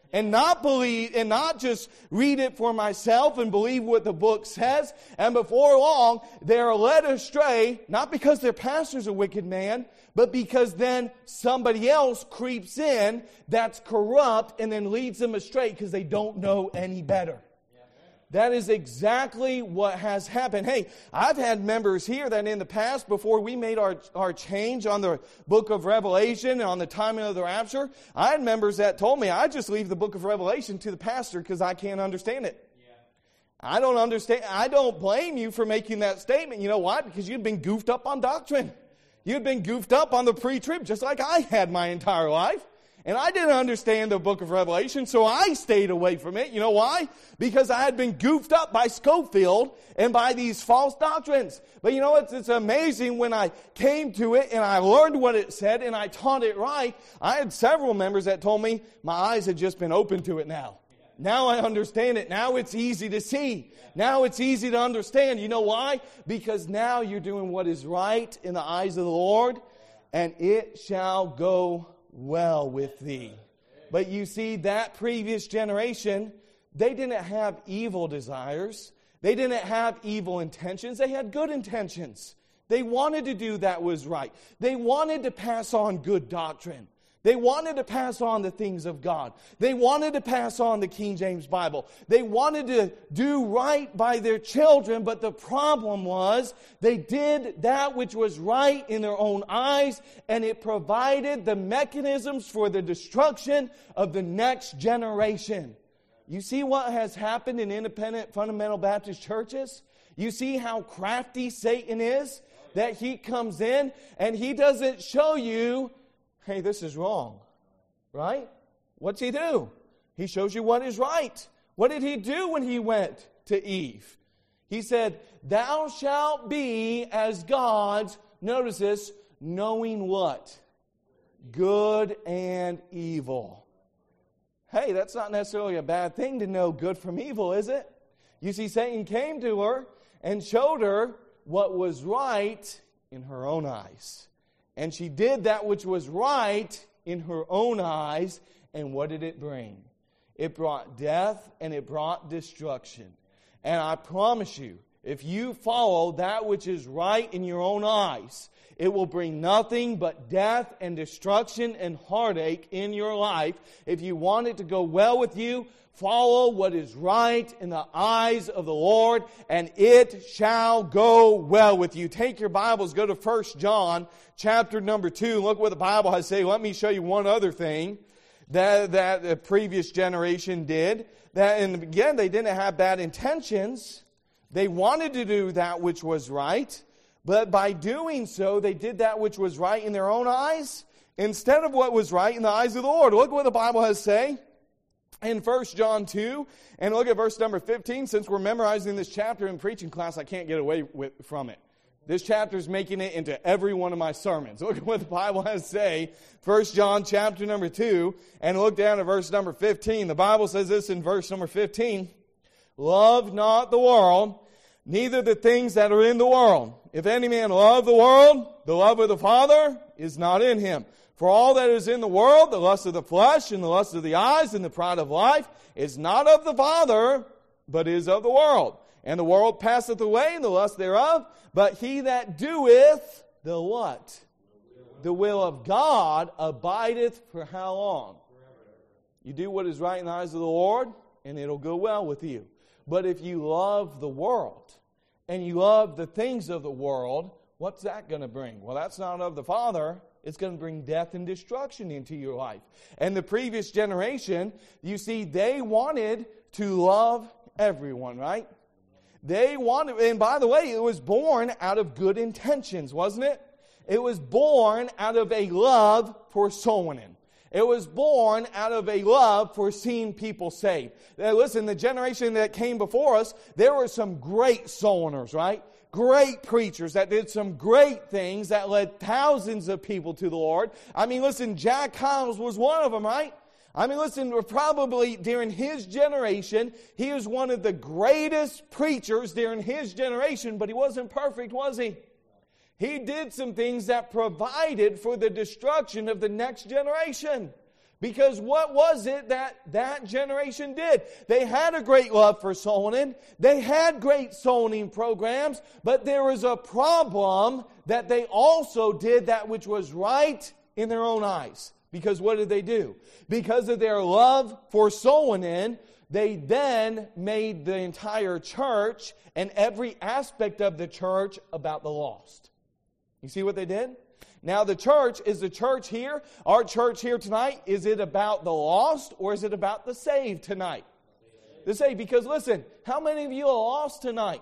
And not believe, and not just read it for myself and believe what the book says. And before long, they are led astray, not because their pastor's a wicked man, but because then somebody else creeps in that's corrupt and then leads them astray because they don't know any better. That is exactly what has happened. Hey, I've had members here that in the past, before we made our change on the book of Revelation and on the timing of the rapture, I had members that told me, I just leave the book of Revelation to the pastor because I can't understand it. Yeah. I don't understand. I don't blame you for making that statement. You know why? Because you've been goofed up on doctrine. You've been goofed up on the pre-trib just like I had my entire life. And I didn't understand the book of Revelation, so I stayed away from it. You know why? Because I had been goofed up by Scofield and by these false doctrines. But you know what? It's amazing when I came to it and I learned what it said and I taught it right. I had several members that told me my eyes had just been opened to it now. Now I understand it. Now it's easy to see. Now it's easy to understand. You know why? Because now you're doing what is right in the eyes of the Lord, and it shall go well with thee. But you see, that previous generation, they didn't have evil desires. They didn't have evil intentions. They had good intentions. They wanted to do that was right. They wanted to pass on good doctrine. They wanted to pass on the things of God. They wanted to pass on the King James Bible. They wanted to do right by their children, but the problem was they did that which was right in their own eyes, and it provided the mechanisms for the destruction of the next generation. You see what has happened in independent fundamental Baptist churches? You see how crafty Satan is? That he comes in and he doesn't show you, hey, this is wrong, right? What's he do? He shows you what is right. What did he do when he went to Eve? He said, thou shalt be as gods, notice this, knowing what? Good and evil. Hey, that's not necessarily a bad thing to know good from evil, is it? You see, Satan came to her and showed her what was right in her own eyes. And she did that which was right in her own eyes. And what did it bring? It brought death and it brought destruction. And I promise you, if you follow that which is right in your own eyes, it will bring nothing but death and destruction and heartache in your life. If you want it to go well with you, follow what is right in the eyes of the Lord, and it shall go well with you. Take your Bibles, go to 1 John chapter number 2. Look what the Bible has to say. Let me show you one other thing that the previous generation did. That in the beginning, they didn't have bad intentions. They wanted to do that which was right. But by doing so, they did that which was right in their own eyes instead of what was right in the eyes of the Lord. Look what the Bible has to say in 1 John 2. And look at verse number 15. Since we're memorizing this chapter in preaching class, I can't get away from it. This chapter is making it into every one of my sermons. Look at what the Bible has to say. 1 John chapter number 2. And look down at verse number 15. The Bible says this in verse number 15. Love not the world, neither the things that are in the world. If any man love the world, the love of the Father is not in him. For all that is in the world, the lust of the flesh, and the lust of the eyes, and the pride of life, is not of the Father, but is of the world. And the world passeth away, and the lust thereof, but he that doeth the what? The will of God abideth for how long? You do what is right in the eyes of the Lord, and it'll go well with you. But if you love the world, and you love the things of the world, what's that going to bring? Well, that's not of the Father. It's going to bring death and destruction into your life. And the previous generation, you see, they wanted to love everyone, right? They wanted, and by the way, it was born out of good intentions, wasn't it? It was born out of a love for soul winning. It was born out of a love for seeing people saved. Now, listen, the generation that came before us, there were some great soul winners, right? Great preachers that did some great things that led thousands of people to the Lord. I mean, listen, Jack Hyles was one of them, right? I mean, listen, probably during his generation, he was one of the greatest preachers during his generation, but he wasn't perfect, was he? He did some things that provided for the destruction of the next generation. Because what was it that generation did? They had a great love for soul winning. They had great soul winning programs, but there was a problem that they also did that which was right in their own eyes. Because what did they do? Because of their love for soul winning, they then made the entire church and every aspect of the church about the lost. You see what they did? Now the church, is the church here, our church here tonight, is it about the lost or is it about the saved tonight? The saved, because listen, how many of you are lost tonight?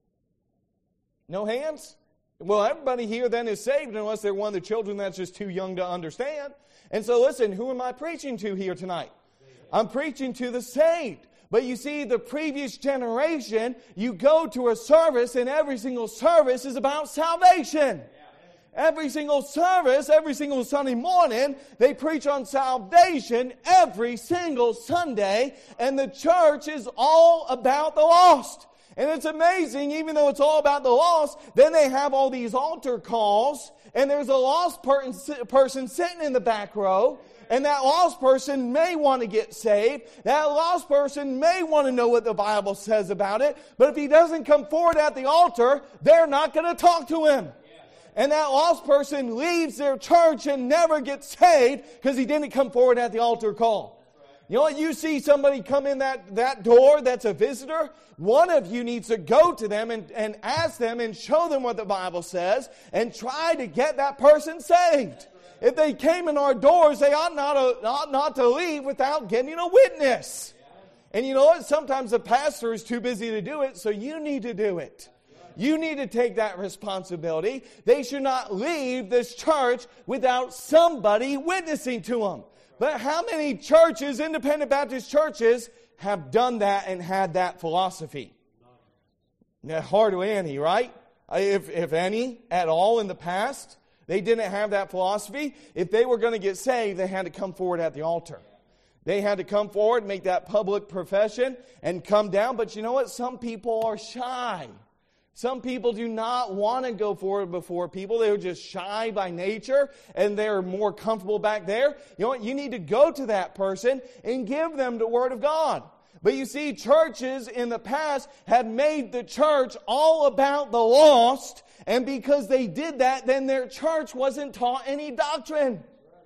No hands? Well, everybody here then is saved unless they're one of the children that's just too young to understand. And so listen, who am I preaching to here tonight? I'm preaching to the saved. But you see, the previous generation, you go to a service and every single service is about salvation. Every single service, every single Sunday morning, they preach on salvation every single Sunday, and the church is all about the lost. And it's amazing, even though it's all about the lost, then they have all these altar calls, and there's a lost person sitting in the back row, and that lost person may want to get saved. That lost person may want to know what the Bible says about it, but if he doesn't come forward at the altar, they're not going to talk to him. And that lost person leaves their church and never gets saved because he didn't come forward at the altar call. You know what? You see somebody come in that door that's a visitor, one of you needs to go to them and ask them and show them what the Bible says and try to get that person saved. If they came in our doors, they ought not to leave without getting a witness. And you know what? Sometimes the pastor is too busy to do it, so you need to do it. You need to take that responsibility. They should not leave this church without somebody witnessing to them. But how many churches, independent Baptist churches, have done that and had that philosophy? Hardly any, right? If any at all in the past, they didn't have that philosophy. If they were going to get saved, they had to come forward at the altar. They had to come forward, make that public profession, and come down. But you know what? Some people are shy. Some people do not want to go forward before people. They're just shy by nature, and they're more comfortable back there. You know what? You need to go to that person and give them the Word of God. But you see, churches in the past had made the church all about the lost, and because they did that, then their church wasn't taught any doctrine.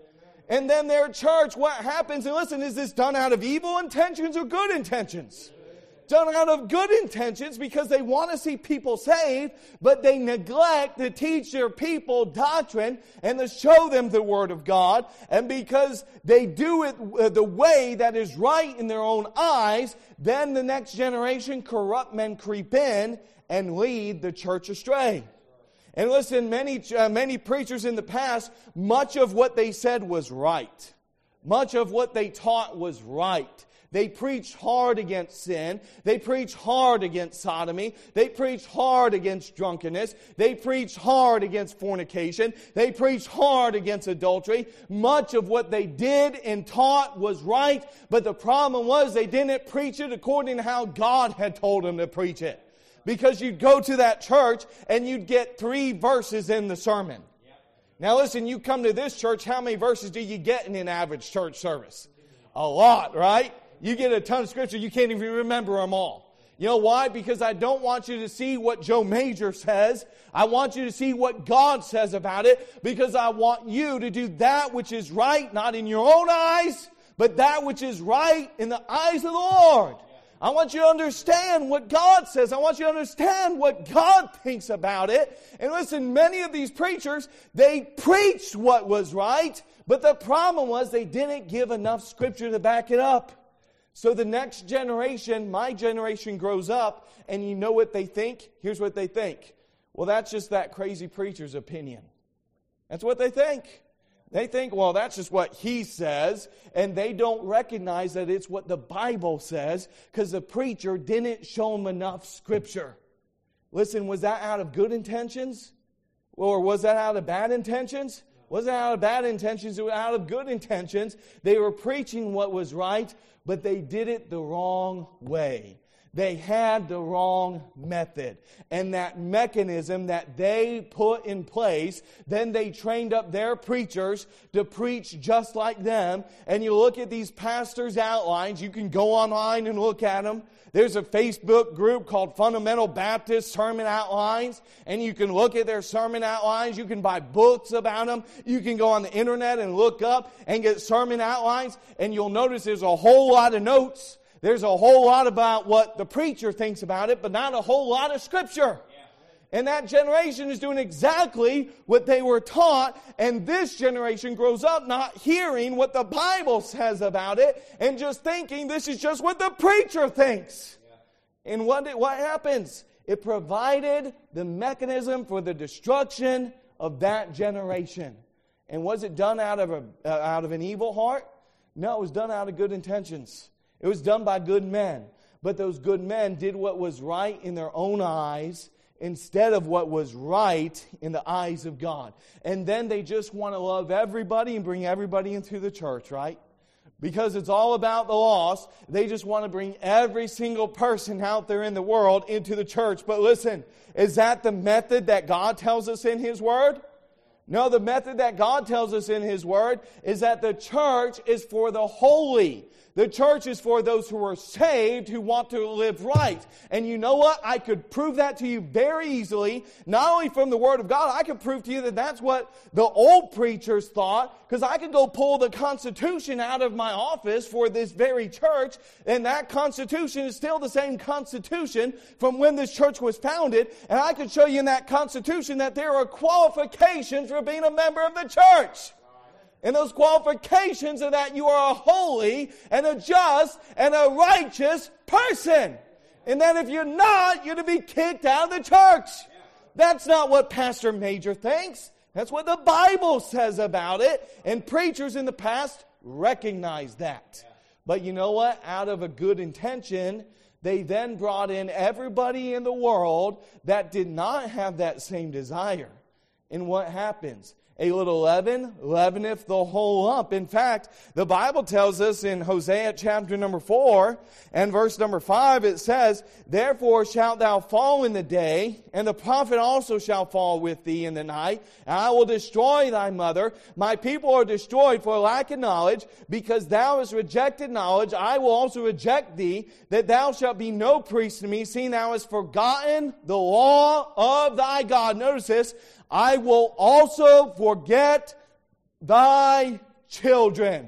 And then their church, what happens, and listen, is this done out of evil intentions or good intentions? Done out of good intentions because they want to see people saved, but they neglect to teach their people doctrine and to show them the Word of God. And because they do it the way that is right in their own eyes, then the next generation, corrupt men creep in and lead the church astray. And listen, many preachers in the past, much of what they said was right. Much of what they taught was right. They preached hard against sin. They preached hard against sodomy. They preached hard against drunkenness. They preached hard against fornication. They preached hard against adultery. Much of what they did and taught was right, but the problem was they didn't preach it according to how God had told them to preach it. Because you'd go to that church and you'd get 3 verses in the sermon. Now listen, you come to this church, how many verses do you get in an average church service? A lot, right? You get a ton of scripture, you can't even remember them all. You know why? Because I don't want you to see what Joe Major says. I want you to see what God says about it, because I want you to do that which is right, not in your own eyes, but that which is right in the eyes of the Lord. I want you to understand what God says. I want you to understand what God thinks about it. And listen, many of these preachers, they preached what was right, but the problem was they didn't give enough scripture to back it up. So the next generation, my generation, grows up, and you know what they think? Here's what they think. Well, that's just that crazy preacher's opinion. That's what they think. They think, well, that's just what he says, and they don't recognize that it's what the Bible says because the preacher didn't show them enough scripture. Listen, was that out of good intentions? Or was that out of bad intentions? Wasn't out of bad intentions, it was out of good intentions. They were preaching what was right, but they did it the wrong way. They had the wrong method. And that mechanism that they put in place, then they trained up their preachers to preach just like them. And you look at these pastors' outlines, you can go online and look at them. There's a Facebook group called Fundamental Baptist Sermon Outlines, and you can look at their sermon outlines. You can buy books about them. You can go on the internet and look up and get sermon outlines, and you'll notice there's a whole lot of notes. There's a whole lot about what the preacher thinks about it, but not a whole lot of Scripture. And that generation is doing exactly what they were taught, and this generation grows up not hearing what the Bible says about it and just thinking this is just what the preacher thinks. Yeah. And what happens? It provided the mechanism for the destruction of that generation. And was it done out of an evil heart? No, it was done out of good intentions. It was done by good men. But those good men did what was right in their own eyes instead of what was right in the eyes of God. And then they just want to love everybody and bring everybody into the church, right? Because it's all about the lost. They just want to bring every single person out there in the world into the church. But listen, is that the method that God tells us in His Word? No, the method that God tells us in His Word is that the church is for the holy. The church is for those who are saved, who want to live right. And you know what? I could prove that to you very easily. Not only from the Word of God, I could prove to you that that's what the old preachers thought. Because I could go pull the Constitution out of my office for this very church. And that Constitution is still the same Constitution from when this church was founded. And I could show you in that Constitution that there are qualifications for being a member of the church. And those qualifications are that you are a holy and a just and a righteous person. And that if you're not, you're to be kicked out of the church. That's not what Pastor Major thinks. That's what the Bible says about it. And preachers in the past recognized that. But you know what? Out of a good intention, they then brought in everybody in the world that did not have that same desire. And what happens? A little leaven leaveneth the whole lump. In fact, the Bible tells us in Hosea chapter number 4 and verse number 5, it says, Therefore shalt thou fall in the day, and the prophet also shall fall with thee in the night, and I will destroy thy mother. My people are destroyed for lack of knowledge, because thou hast rejected knowledge. I will also reject thee, that thou shalt be no priest to me, seeing thou hast forgotten the law of thy God. Notice this. I will also forget thy children.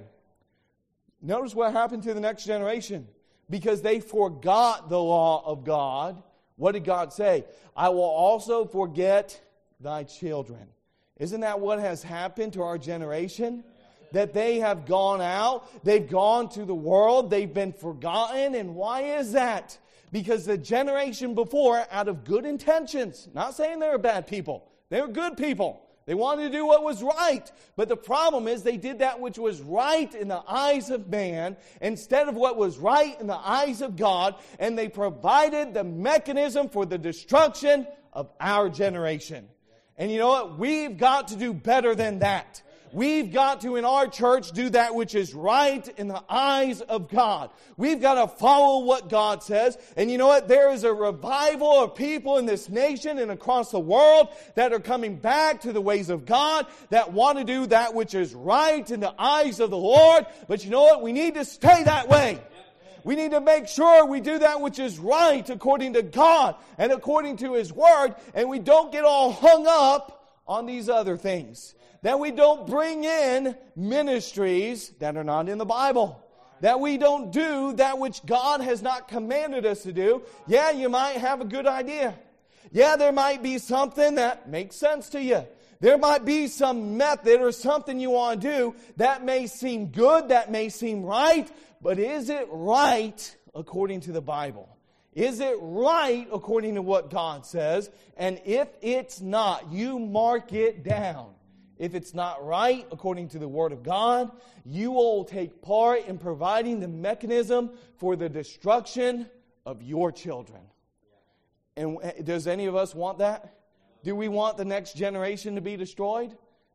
Notice what happened to the next generation. Because they forgot the law of God. What did God say? I will also forget thy children. Isn't that what has happened to our generation? That they have gone out, they've gone to the world, they've been forgotten. And why is that? Because the generation before, out of good intentions, not saying they were bad people, they were good people. They wanted to do what was right. But the problem is they did that which was right in the eyes of man instead of what was right in the eyes of God. And they provided the mechanism for the destruction of our generation. And you know what? We've got to do better than that. We've got to, in our church, do that which is right in the eyes of God. We've got to follow what God says. And you know what? There is a revival of people in this nation and across the world that are coming back to the ways of God, that want to do that which is right in the eyes of the Lord. But you know what? We need to stay that way. We need to make sure we do that which is right according to God and according to His Word. And we don't get all hung up on these other things. That we don't bring in ministries that are not in the Bible. That we don't do that which God has not commanded us to do. Yeah, you might have a good idea. Yeah, there might be something that makes sense to you. There might be some method or something you want to do that may seem good, that may seem right, but is it right according to the Bible? Is it right according to what God says? And if it's not, you mark it down. If it's not right according to the Word of God, you will take part in providing the mechanism for the destruction of your children. And does any of us want that? Do we want the next generation to be destroyed?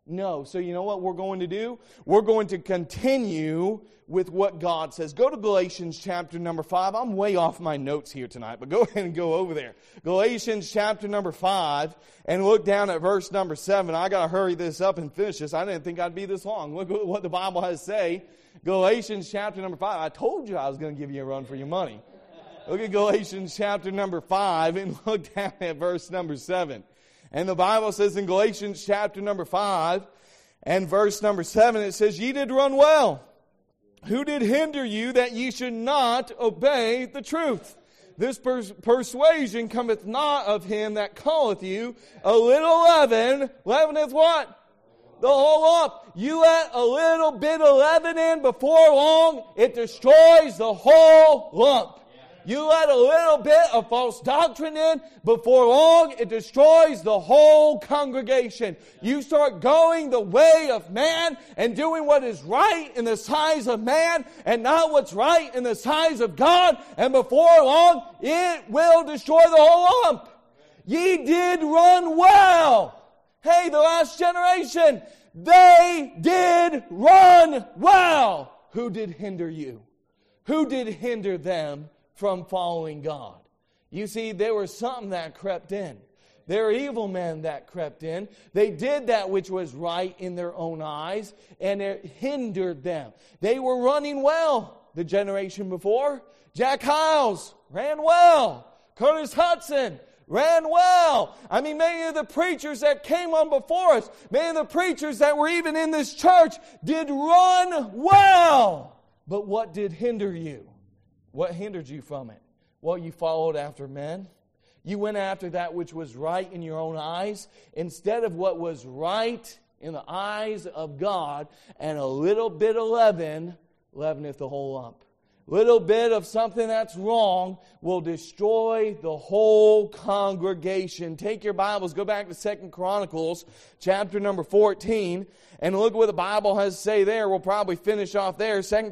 No. So you know what we're going to do? We're going to continue with what God says. Go to Galatians chapter number 5. I'm way off my notes here tonight, but go ahead and go over there. Galatians chapter number 5 and look down at verse number 7. I got to hurry this up and finish this. I didn't think I'd be this long. Look at what the Bible has to say. Galatians chapter number 5. I told you I was going to give you a run for your money. Look at Galatians chapter number 5 and look down at verse number 7. And the Bible says in Galatians chapter number 5 and verse number 7, it says, "Ye did run well. Who did hinder you that ye should not obey the truth? This persuasion cometh not of him that calleth you. A little leaven, leaveneth what? The whole lump. You let a little bit of leaven in, before long, it destroys the whole lump. You let a little bit of false doctrine in, before long it destroys the whole congregation. You start going the way of man and doing what is right in the size of man and not what's right in the size of God, and before long it will destroy the whole lump. Ye did run well. Hey, the last generation, they did run well. Who did hinder you? Who did hinder them from following God? You see, there was something that crept in. There were evil men that crept in. They did that which was right in their own eyes, and it hindered them. They were running well the generation before. Jack Hyles ran well. Curtis Hudson ran well. I mean, many of the preachers that came on before us, many of the preachers that were even in this church did run well. But what did hinder you? What hindered you from it? Well, you followed after men. You went after that which was right in your own eyes instead of what was right in the eyes of God. And a little bit of leaven leaveneth the whole lump. Little bit of something that's wrong will destroy the whole congregation. Take your Bibles, go back to 2 Chronicles chapter number 14, and look what the Bible has to say there. We'll probably finish off there. 2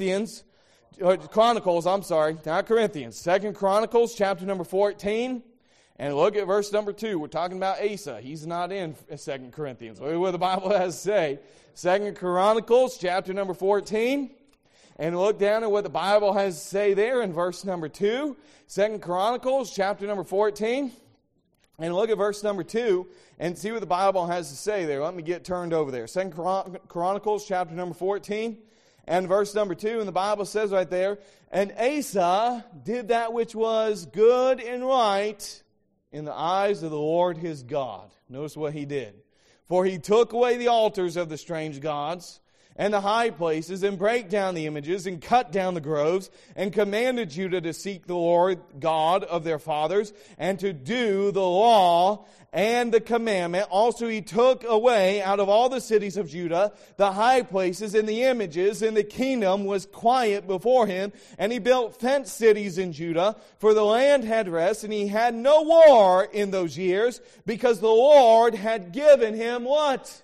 Chronicles, not Corinthians. 2 Chronicles chapter number 14, and look at verse number 2. We're talking about Asa. He's not in 2 Corinthians. Look what the Bible has to say. 2 Chronicles chapter number 14. And look down at what the Bible has to say there in verse number 2. 2 Chronicles chapter number 14. And look at verse number 2 and see what the Bible has to say there. Let me get turned over there. 2 Chronicles chapter number 14 and verse number 2. And the Bible says right there, "And Asa did that which was good and right in the eyes of the Lord his God." Notice what he did. "For he took away the altars of the strange gods and the high places, and brake down the images, and cut down the groves, and commanded Judah to seek the Lord God of their fathers, and to do the law and the commandment. Also he took away out of all the cities of Judah the high places and the images, and the kingdom was quiet before him. And he built fenced cities in Judah, for the land had rest, and he had no war in those years, because the Lord had given him" what?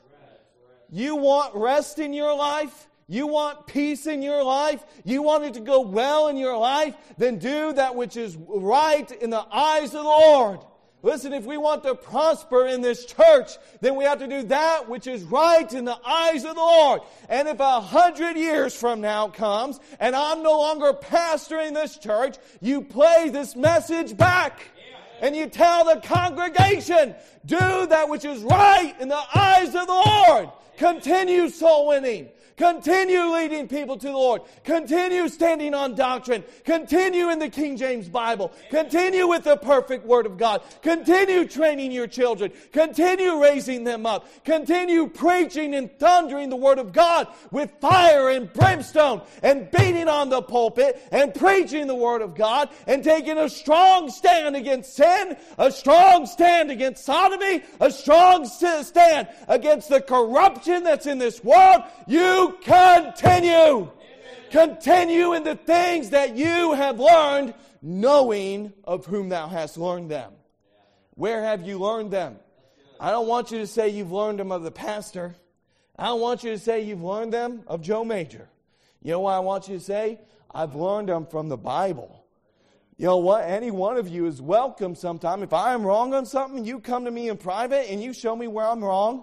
You want rest in your life? You want peace in your life? You want it to go well in your life? Then do that which is right in the eyes of the Lord. Listen, if we want to prosper in this church, then we have to do that which is right in the eyes of the Lord. And if 100 years from now comes, and I'm no longer pastoring this church, you play this message back. And you tell the congregation, do that which is right in the eyes of the Lord. Continue soul winning. Continue leading people to the Lord. Continue standing on doctrine. Continue in the King James Bible. Continue with the perfect Word of God. Continue training your children. Continue raising them up. Continue preaching and thundering the Word of God with fire and brimstone, and beating on the pulpit and preaching the Word of God, and taking a strong stand against sin, a strong stand against sodomy, a strong stand against the corruption that's in this world. You continue. Continue in the things that you have learned, knowing of whom thou hast learned them. Where have you learned them? I don't want you to say you've learned them of the pastor. I don't want you to say you've learned them of Joe Major. You know what I want you to say? I've learned them from the Bible. You know what? Any one of you is welcome sometime. If I am wrong on something, you come to me in private and you show me where I'm wrong.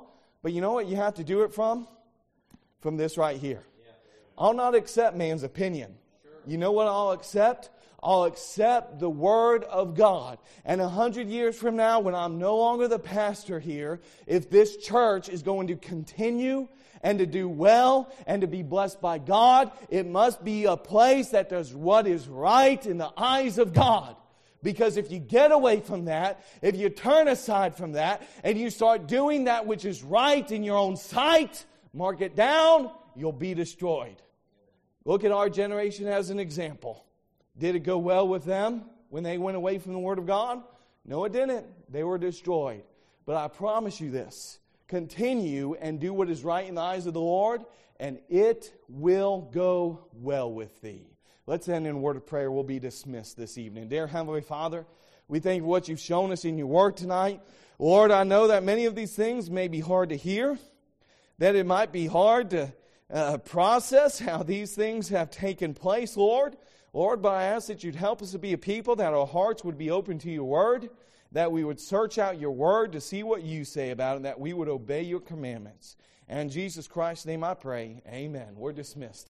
But you know what you have to do it from? From this right here. I'll not accept man's opinion. You know what I'll accept? I'll accept the Word of God. And 100 years from now, when I'm no longer the pastor here, if this church is going to continue and to do well and to be blessed by God, it must be a place that does what is right in the eyes of God. Because if you get away from that, if you turn aside from that, and you start doing that which is right in your own sight, mark it down, you'll be destroyed. Look at our generation as an example. Did it go well with them when they went away from the Word of God? No, it didn't. They were destroyed. But I promise you this. Continue and do what is right in the eyes of the Lord, and it will go well with thee. Let's end in a word of prayer. We'll be dismissed this evening. Dear Heavenly Father, we thank you for what you've shown us in your Word tonight. Lord, I know that many of these things may be hard to hear, that it might be hard to process how these things have taken place, Lord. Lord, but I ask that you'd help us to be a people, that our hearts would be open to your Word, that we would search out your Word to see what you say about it, and that we would obey your commandments. And in Jesus Christ's name I pray, amen. We're dismissed.